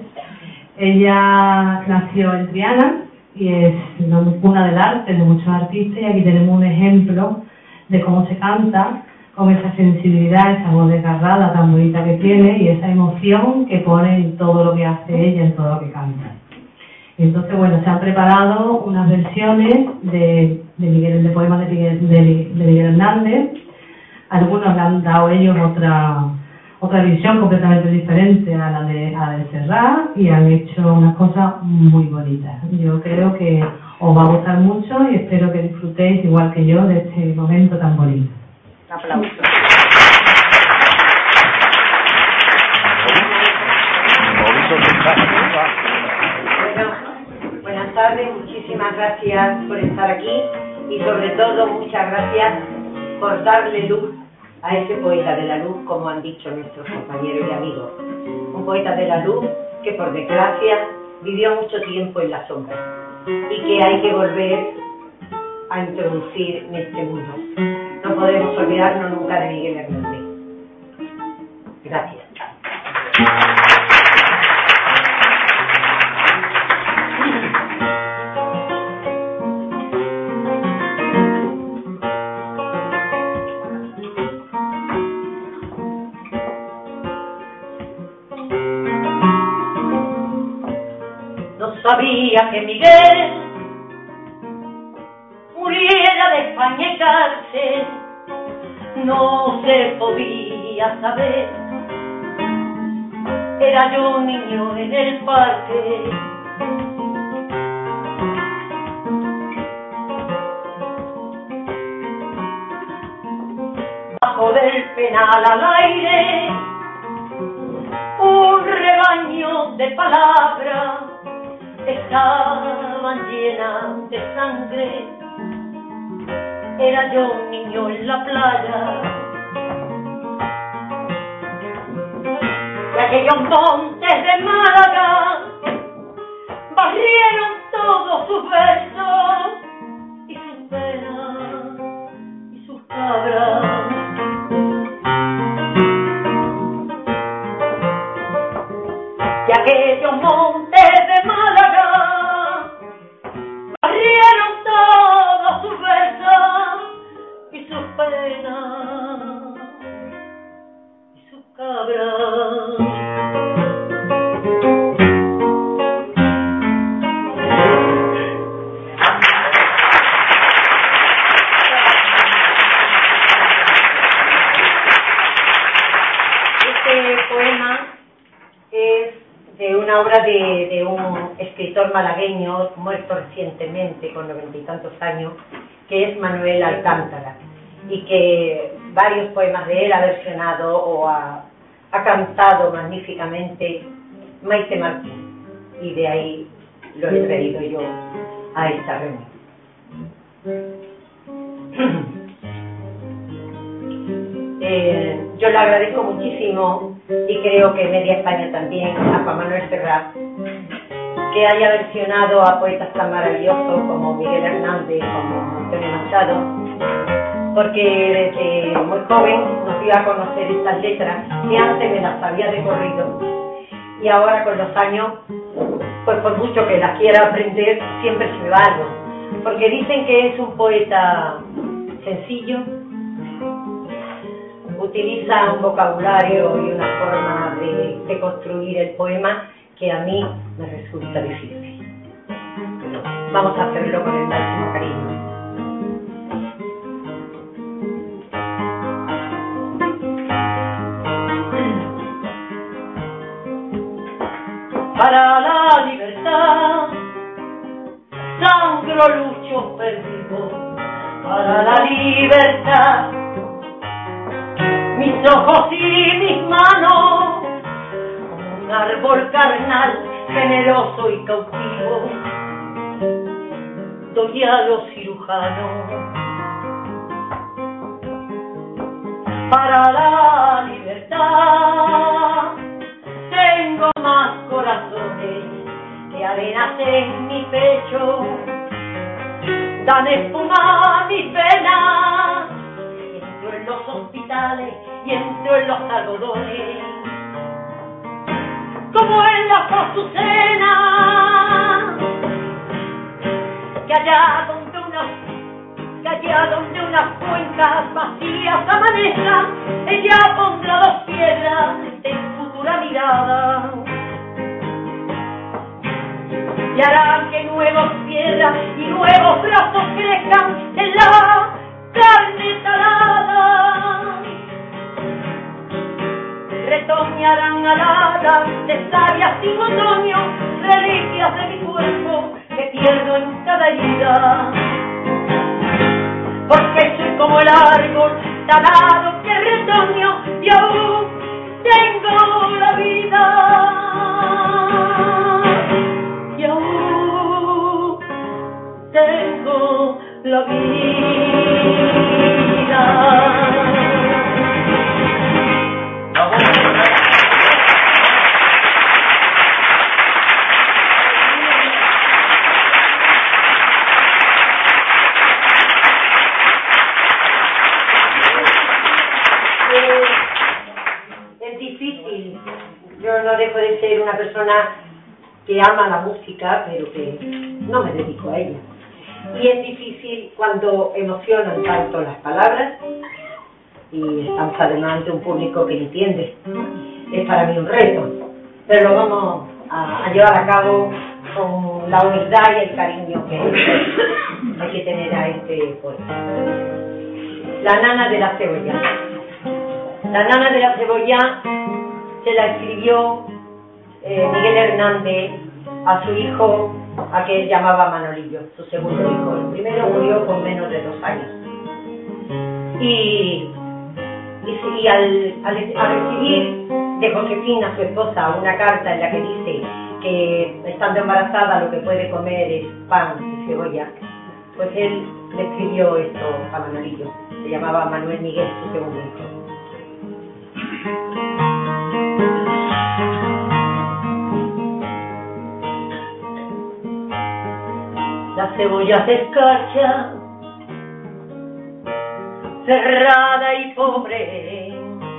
[SPEAKER 2] Ella nació en Triana y es una cuna del arte de muchos artistas, y aquí tenemos un ejemplo de cómo se canta, con esa sensibilidad, esa voz desgarrada tan bonita que tiene y esa emoción que pone en todo lo que hace ella, en todo lo que canta. Y entonces, bueno, se han preparado unas versiones de, de, Miguel, de poemas de Miguel, de, de Miguel Hernández. Algunos le han dado ellos otra otra visión completamente diferente a la de, a la de Serrat, y han hecho unas cosas muy bonitas. Yo creo que os va a gustar mucho y espero que disfrutéis igual que yo de este momento tan bonito. Un aplauso.
[SPEAKER 10] Bueno, buenas tardes, muchísimas gracias por estar aquí y sobre todo muchas gracias por darle luz a ese poeta de la luz, como han dicho nuestros compañeros y amigos. Un poeta de la luz que por desgracia vivió mucho tiempo en la sombra y que hay que volver a introducir en este mundo. No podemos olvidarnos nunca de Miguel Hernández. Gracias.
[SPEAKER 16] Sabía que Miguel muriera de España y cárcel, no se podía saber. Era yo un niño en el parque, el penal al aire, un rebaño de palabras estaban llenas de sangre. Era yo un niño en la playa, y aquellos montes de Málaga barrieron todos sus versos y sus penas y sus cabras. Y aquellos montes de Málaga barrieron todos sus versos y sus penas y sus cabras. Una obra de, de un escritor malagueño muerto recientemente con noventa y tantos años, que es Manuel Alcántara, y que varios poemas de él ha versionado o ha, ha cantado magníficamente Maite Martín, y de ahí lo he traído yo a esta reunión. Eh, yo le agradezco muchísimo, y creo que media España también, a Juan Manuel Serrat, que haya versionado a poetas tan maravillosos como Miguel Hernández, como Antonio Machado, porque desde muy joven nos dio a conocer estas letras que antes me las había recorrido, y ahora con los años, pues por mucho que las quiera aprender, siempre se me va algo, porque dicen que es un poeta sencillo, utiliza un vocabulario y una forma de, de construir el poema que a mí me resulta difícil. Pero vamos a hacerlo con el máximo cariño. Para la libertad sangro, lucho, perdido. Para la libertad mis ojos y mis manos, como un árbol carnal, generoso y cautivo, doy a los cirujanos. Para la libertad tengo más corazones que arenas en mi pecho, dan espuma a mis penas. Entro en los hospitales y entro en los algodones, como en las azucenas, que allá donde unas, que allá donde unas cuencas vacías amanezcan, ella pondrá dos piedras en futura mirada, y hará que nuevas piedras y nuevos brazos crezcan en la carne salada, retoñarán aladas de sabias sin otoño, reliquias de mi cuerpo que pierdo en cada herida, porque soy como el árbol talado que retoño y aún tengo la vida, y aún tengo la vida. Es difícil, yo no dejo de ser una persona que ama la música, pero que no me dedico a ella. Y es difícil cuando emocionan tanto las palabras y estamos además ante un público que entiende. Es para mí un reto, pero lo vamos a, a llevar a cabo con la humildad y el cariño que hay que tener a este poeta. La nana de la cebolla. La nana de la cebolla se la escribió eh, Miguel Hernández a su hijo, a que él llamaba Manolillo, su segundo hijo. El primero murió con menos de dos años. Y y, y al, al, al recibir de Josefina, su esposa, una carta en la que dice que estando embarazada lo que puede comer es pan y cebolla, pues él le escribió esto a Manolillo. Se llamaba Manuel Miguel, su segundo hijo. La cebolla se escarcha, cerrada y pobre,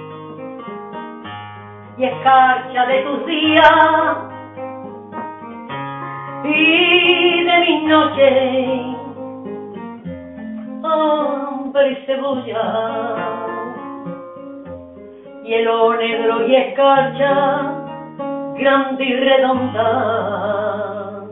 [SPEAKER 16] y escarcha de tus días y de mis noches, hambre y cebolla, hielo negro y escarcha, grande y redonda.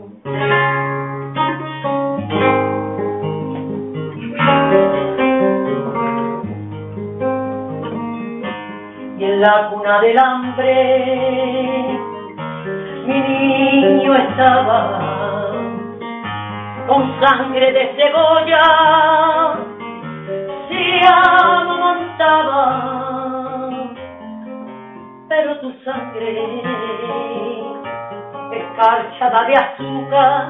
[SPEAKER 16] Y en la cuna del hambre mi niño estaba con sangre de cebolla, se amamantaba, pero tu sangre escarchada de azúcar,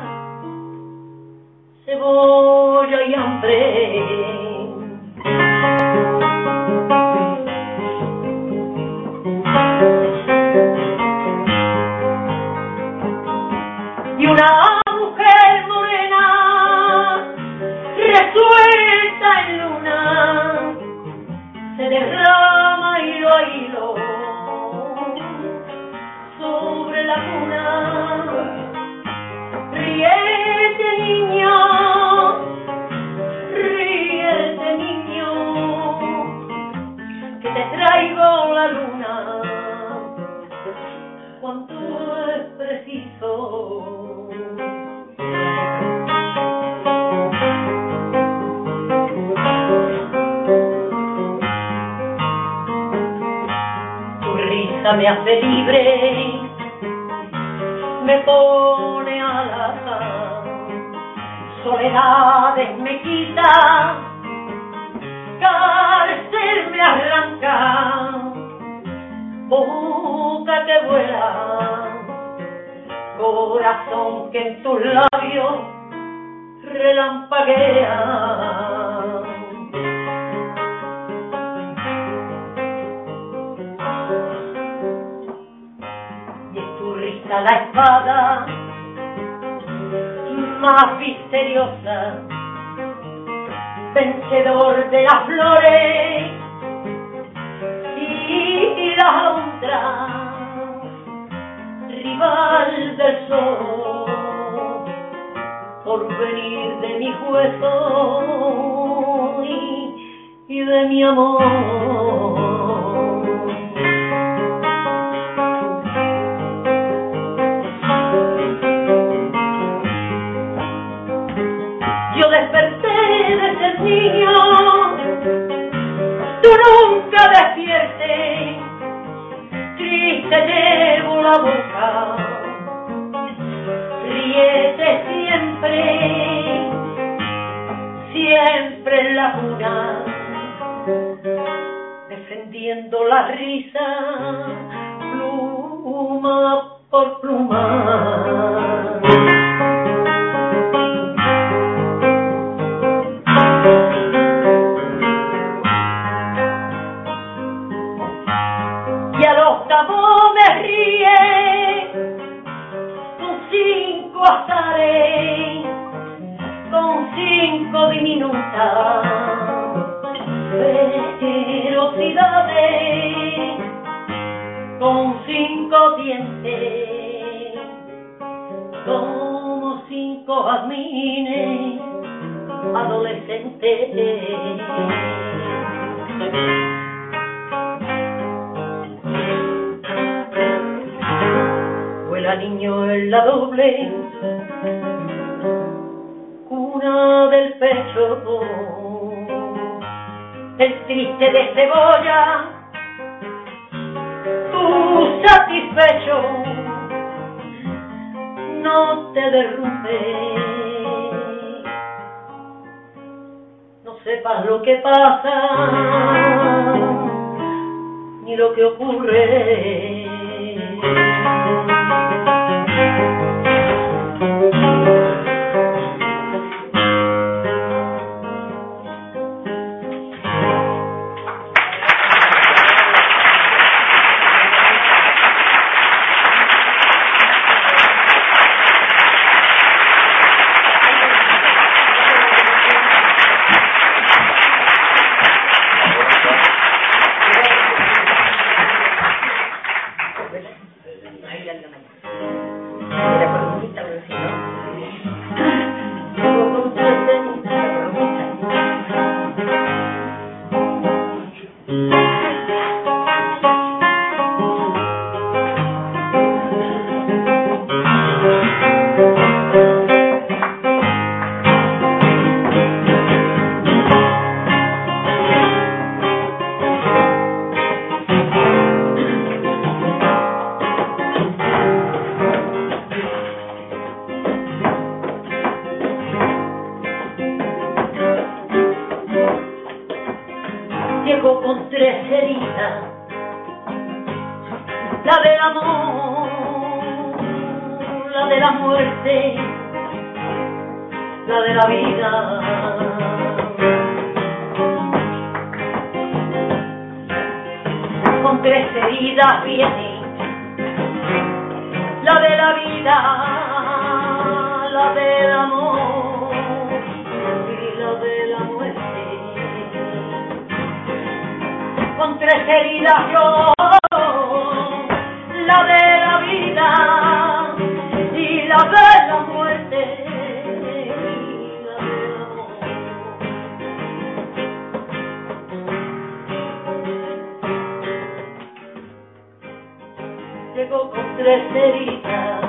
[SPEAKER 16] cebolla y hambre. Y una mujer morena resuelta en luna se derrama hilo a hilo sobre la cuna. Ríete niño, ríete niño, que te traigo la luna cuando es preciso. Me hace libre, me pone alas, soledades me quita, cárcel me arranca, boca que vuela, corazón que en tus labios relampaguea. La espada más misteriosa, vencedor de las flores y la alondra, rival del sol, por venir de mi hueso y, y de mi amor. Yo desperté de ser niño, tú nunca despiertes, triste llevo la boca, ríete siempre, siempre en la cuna, defendiendo la risa, pluma por pluma. Me ríe con cinco azares, con cinco diminutas velocidades, con cinco dientes, como cinco jazmines adolescentes. Vuela niño en la doble cuna del pecho, el triste de cebolla, tú satisfecho, no te derrumbes, no sepas lo que pasa
[SPEAKER 17] ni lo que ocurre. Llego con tres heridas, la del amor, la de la muerte, la de la vida. Con tres heridas viene la de la vida, la del amor y la de la muerte. Con tres heridas yo, la de la vida y la de la muerte y la del amor. Llego con tres heridas,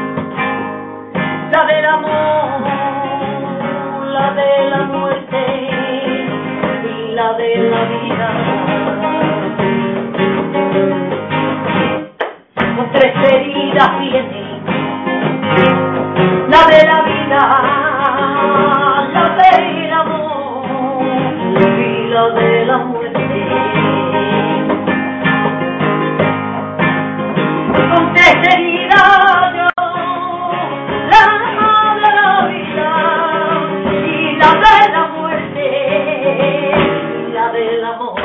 [SPEAKER 17] la del amor, la de la muerte y la de la vida. Con tres heridas viene la de la vida, la del amor y la de la muerte. Con tres heridas yo, la de la vida y la de la muerte y la del amor.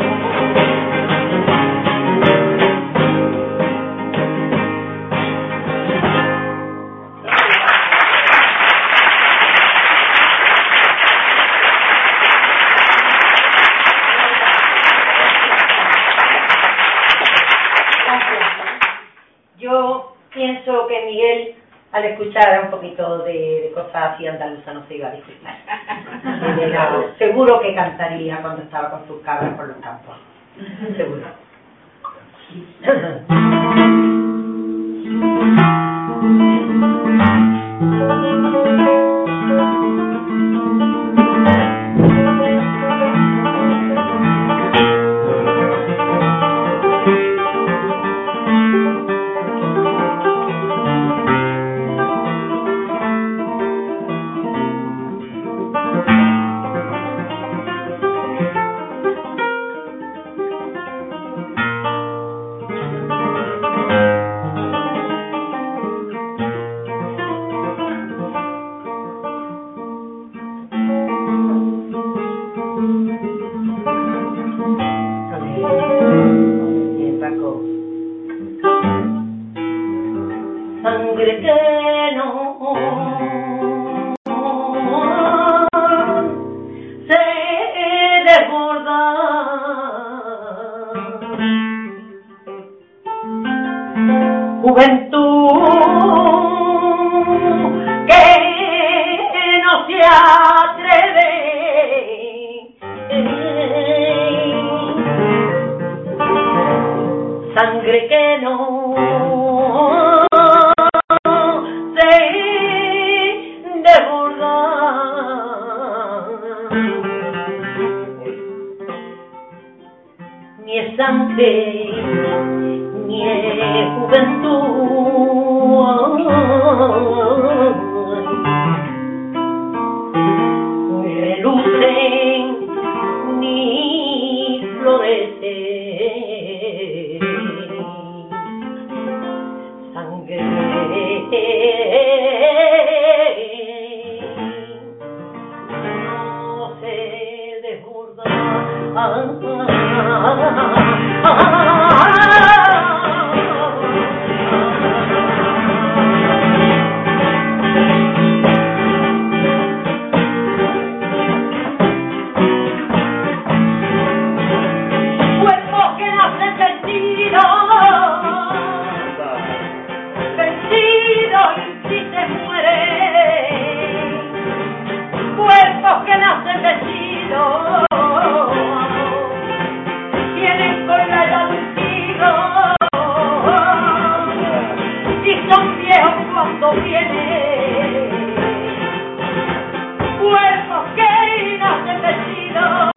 [SPEAKER 17] Yo pienso que Miguel, al escuchar un poquito de, de cosas así andaluzas, no se iba a disfrutar. Era, seguro que cantaría cuando estaba con sus cabras por los campos. Seguro. Sangre que no se desborda, juventud que no se atreve, sangre que no sangre, ni es juventud, ni relucen, ni florecen.
[SPEAKER 16] cuando viene, cuerpos que nacen vestidos.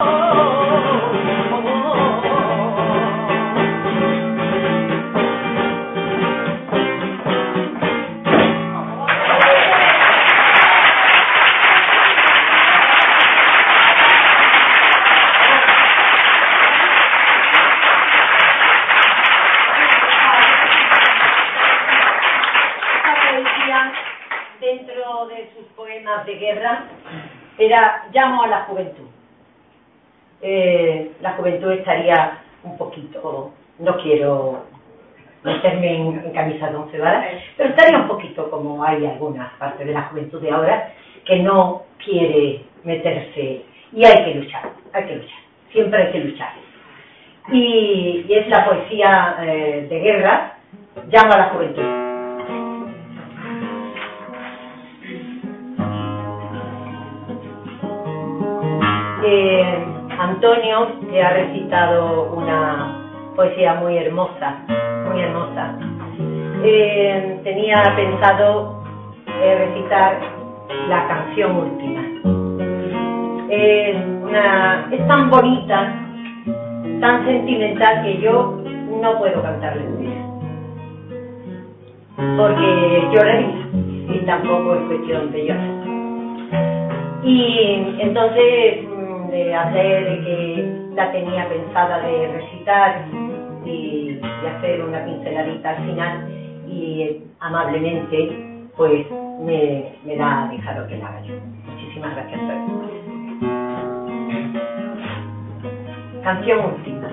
[SPEAKER 16] Dentro de sus poemas de guerra era Llamo a la juventud. Eh, la juventud estaría un poquito, no quiero meterme en, en camisa de once varas, pero estaría un poquito como hay algunas partes de la juventud de ahora que no quiere meterse, y hay que luchar, hay que luchar, siempre hay que luchar. Y, y es la poesía eh, de guerra, Llamo a la juventud. Eh, Antonio, que ha recitado una poesía muy hermosa, muy hermosa, eh, tenía pensado eh, recitar la canción última. Es, una, es tan bonita, tan sentimental que yo no puedo cantarle porque lloraría y tampoco es cuestión de llorar. Y entonces de hacer de que la tenía pensada de recitar y de hacer una pinceladita al final y amablemente pues me, me la ha dejado que la haga yo. Muchísimas gracias. Canción última.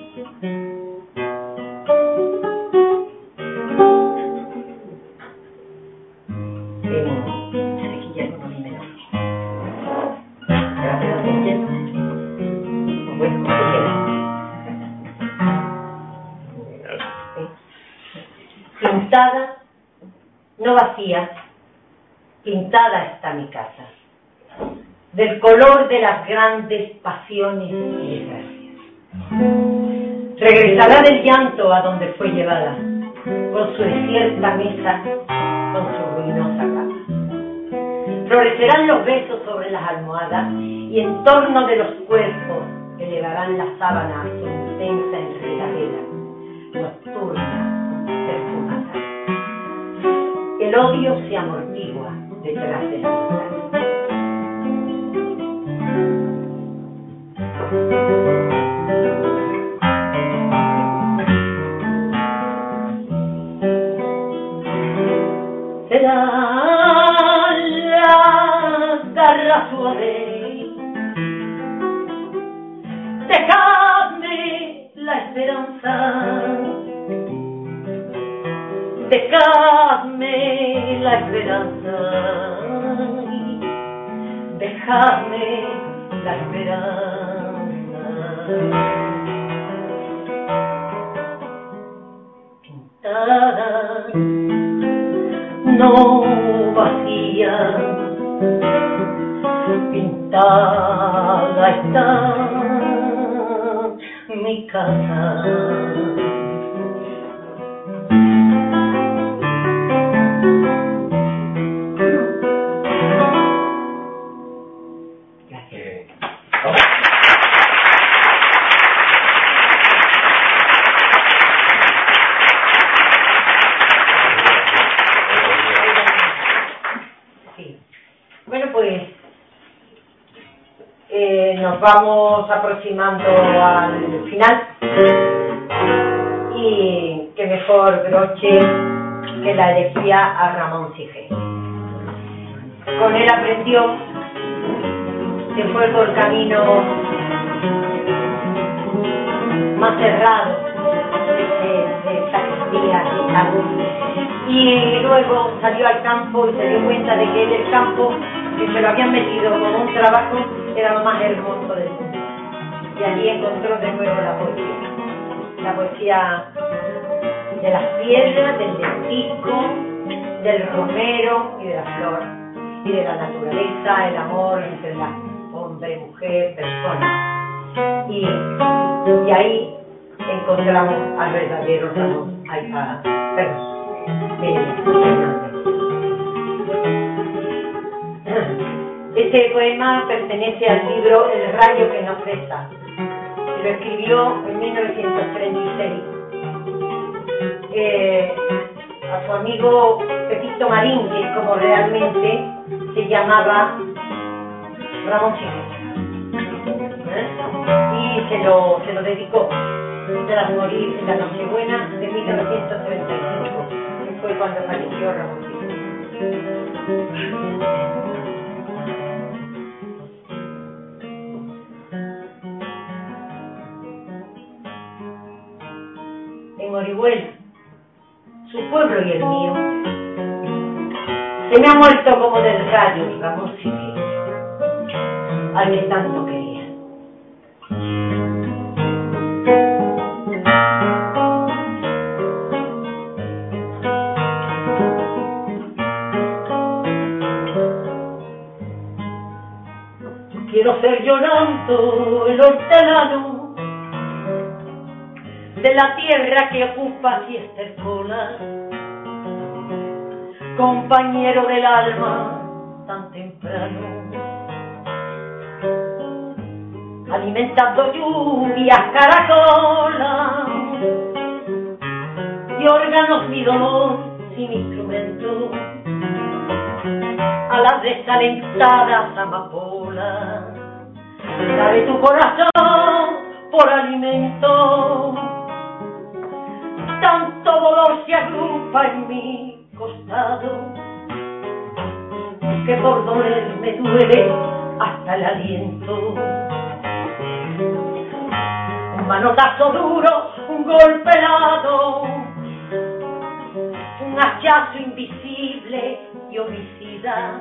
[SPEAKER 16] Pintada, no vacía, pintada está mi casa, del color de las grandes pasiones y desgracias. Regresará del llanto a donde fue llevada, con su desierta mesa, con su ruinosa cama. Florecerán los besos sobre las almohadas y en torno de los cuerpos elevarán la sábana a su intensa enredadera nocturna. El odio se amortigua detrás de la ventana. Será la garra suave, dejadme la esperanza. Dejadme la esperanza, dejadme la esperanza. Pintada, no vacía, pintada está mi casa. Nos vamos aproximando al final y qué mejor broche que la elegía a Ramón Sige. Con él aprendió, se fue por camino más cerrado de, de sacristía y salud, y luego salió al campo y se dio cuenta de que él el campo, que se lo habían metido como un trabajo, era lo más hermoso del mundo. Y allí encontró de nuevo la poesía. La poesía de las piedras, del lentisco, del romero y de la flor. Y de la naturaleza, el amor entre la hombre, mujer, persona. Y, y ahí encontramos al verdadero Ramón, ay, a, perdón, Benedicto Fernández. Este poema pertenece al libro El rayo que no cesa. Lo escribió en mil novecientos treinta y seis. Eh, a su amigo Pepito Marín, que como realmente se llamaba Ramón Chico. ¿Eh? Y se lo, se lo dedicó tras morir en la Nochebuena de mil novecientos treinta y cinco, que fue cuando falleció Ramón Chico. En Orihuela, su pueblo y el mío, se me ha muerto como del rayo Ramón Chico, al que tanto quería. Quiero ser llorando el hortelano de la tierra que ocupa y estercola, compañero del alma tan temprano, alimentando lluvias, caracolas y órganos mi dolor sin instrumento, a las desalentadas amapolas. Dale tu corazón por alimento, tanto dolor se agrupa en mi costado, que por doler me duele hasta el aliento. Un manotazo duro, un golpe helado, un hachazo invisible y homicida,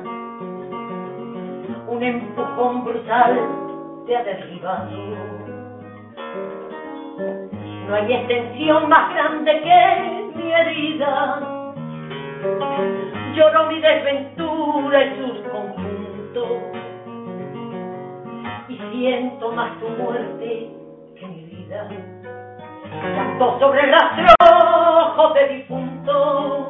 [SPEAKER 16] un empujón brutal te ha derribado. No hay extensión más grande que mi herida. Lloro mi desventura y sus conjuntos, y siento más tu muerte que mi vida. Llanto sobre rastrojos de difuntos,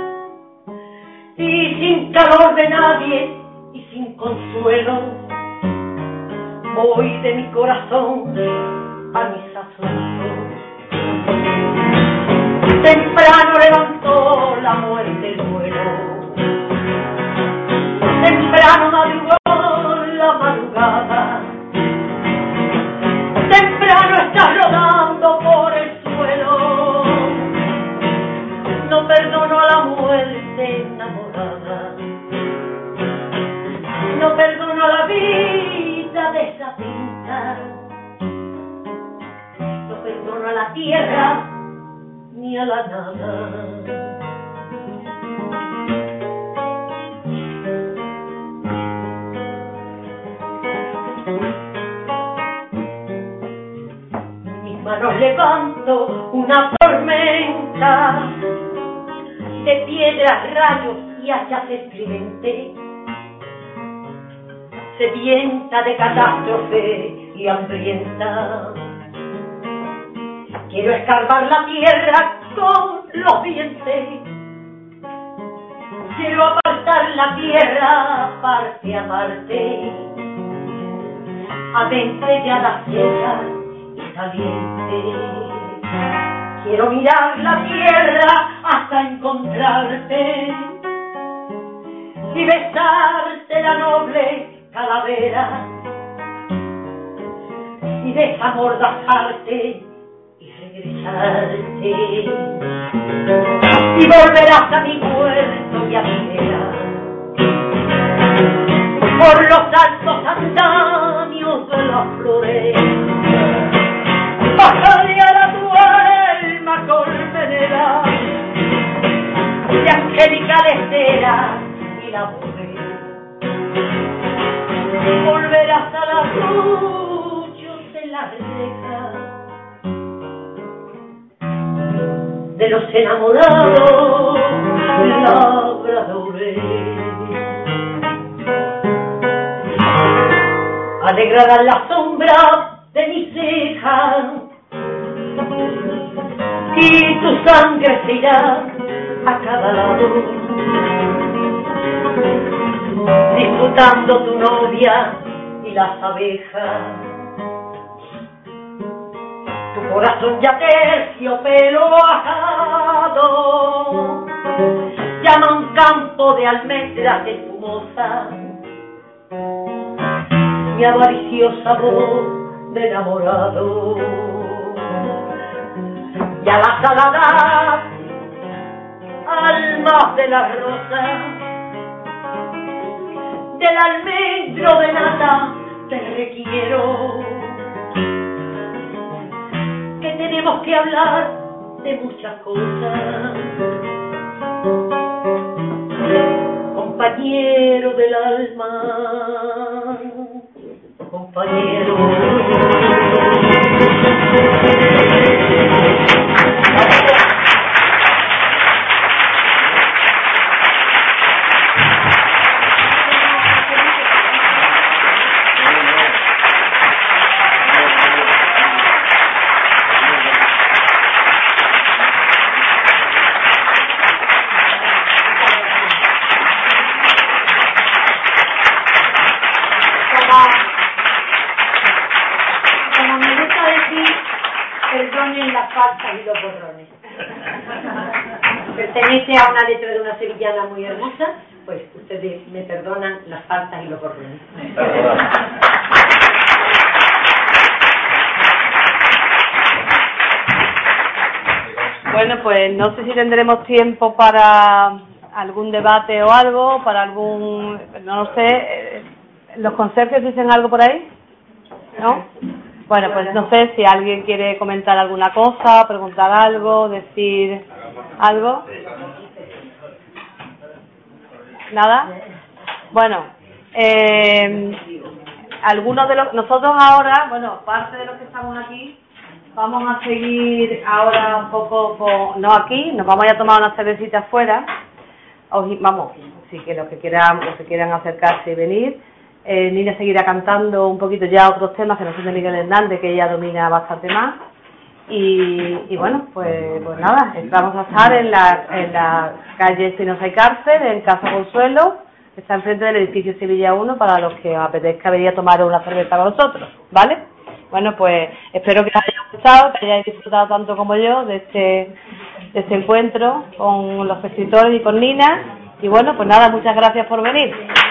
[SPEAKER 16] y sin calor de nadie y sin consuelo, voy de mi corazón a mis asuntos. Temprano levantó la muerte el vuelo, temprano madrugó la madrugada, temprano está rodando por el suelo. No perdono a la muerte enamorada, no perdono a la vida de esa pinta, no perdono a la tierra ni a la nada. Mis manos levanto una tormenta de piedras, rayos y hachas estridentes, sedienta de catástrofe y hambrienta. Quiero escarbar la tierra con los dientes, quiero apartar la tierra parte a parte, a dentelladas secas y calientes. Quiero mirar la tierra hasta encontrarte y besarte la noble calavera, y desamordazarte y regresarte, y volverás a mi puerto y a mi vera, por los altos andamios de las flores, bajaré a tu alma colmenera de angélica cera y la mujer. Volverás al arrullo de las rejas de los enamorados labradores. Alegrarán la sombra de mis cejas y tu sangre se irá a cada lado.
[SPEAKER 10] disfrutando tu novia y las abejas. Tu corazón ya terciopelo ajado llama a un campo de almendras espumosas. Mi avariciosa voz de enamorado y a las aladas almas de las rosas del almendro de nata te requiero, que tenemos que hablar de muchas cosas, compañero del alma, compañero. Pertenece a una letra de una sevillana muy hermosa, pues ustedes me perdonan las faltas y los borrones.
[SPEAKER 2] Bueno, pues no sé si tendremos tiempo para algún debate o algo, para algún, no lo sé. ¿Los conserjes dicen algo por ahí? ¿No? Bueno, pues no sé si alguien quiere comentar alguna cosa, preguntar algo, decir algo. ¿Nada? Bueno, eh, algunos de los, nosotros ahora, bueno, parte de los que estamos aquí, vamos a seguir ahora un poco, con, no aquí, nos vamos a ir a tomar una cervecita afuera. Os, vamos, sí que los que quieran, los que quieran acercarse y venir. Eh, Nina seguirá cantando un poquito ya otros temas que no son de Miguel Hernández, que ella domina bastante más. Y, y bueno, pues, pues nada, vamos a estar en la, en la calle Espinosa y Cárcel, en Casa Consuelo, que está enfrente del edificio Sevilla uno, para los que os apetezca venir a tomar una cerveza con nosotros, ¿vale? Bueno, pues espero que os haya gustado, que hayáis disfrutado tanto como yo de este, de este encuentro con los escritores y con Nina. Y bueno, pues nada, muchas gracias por venir.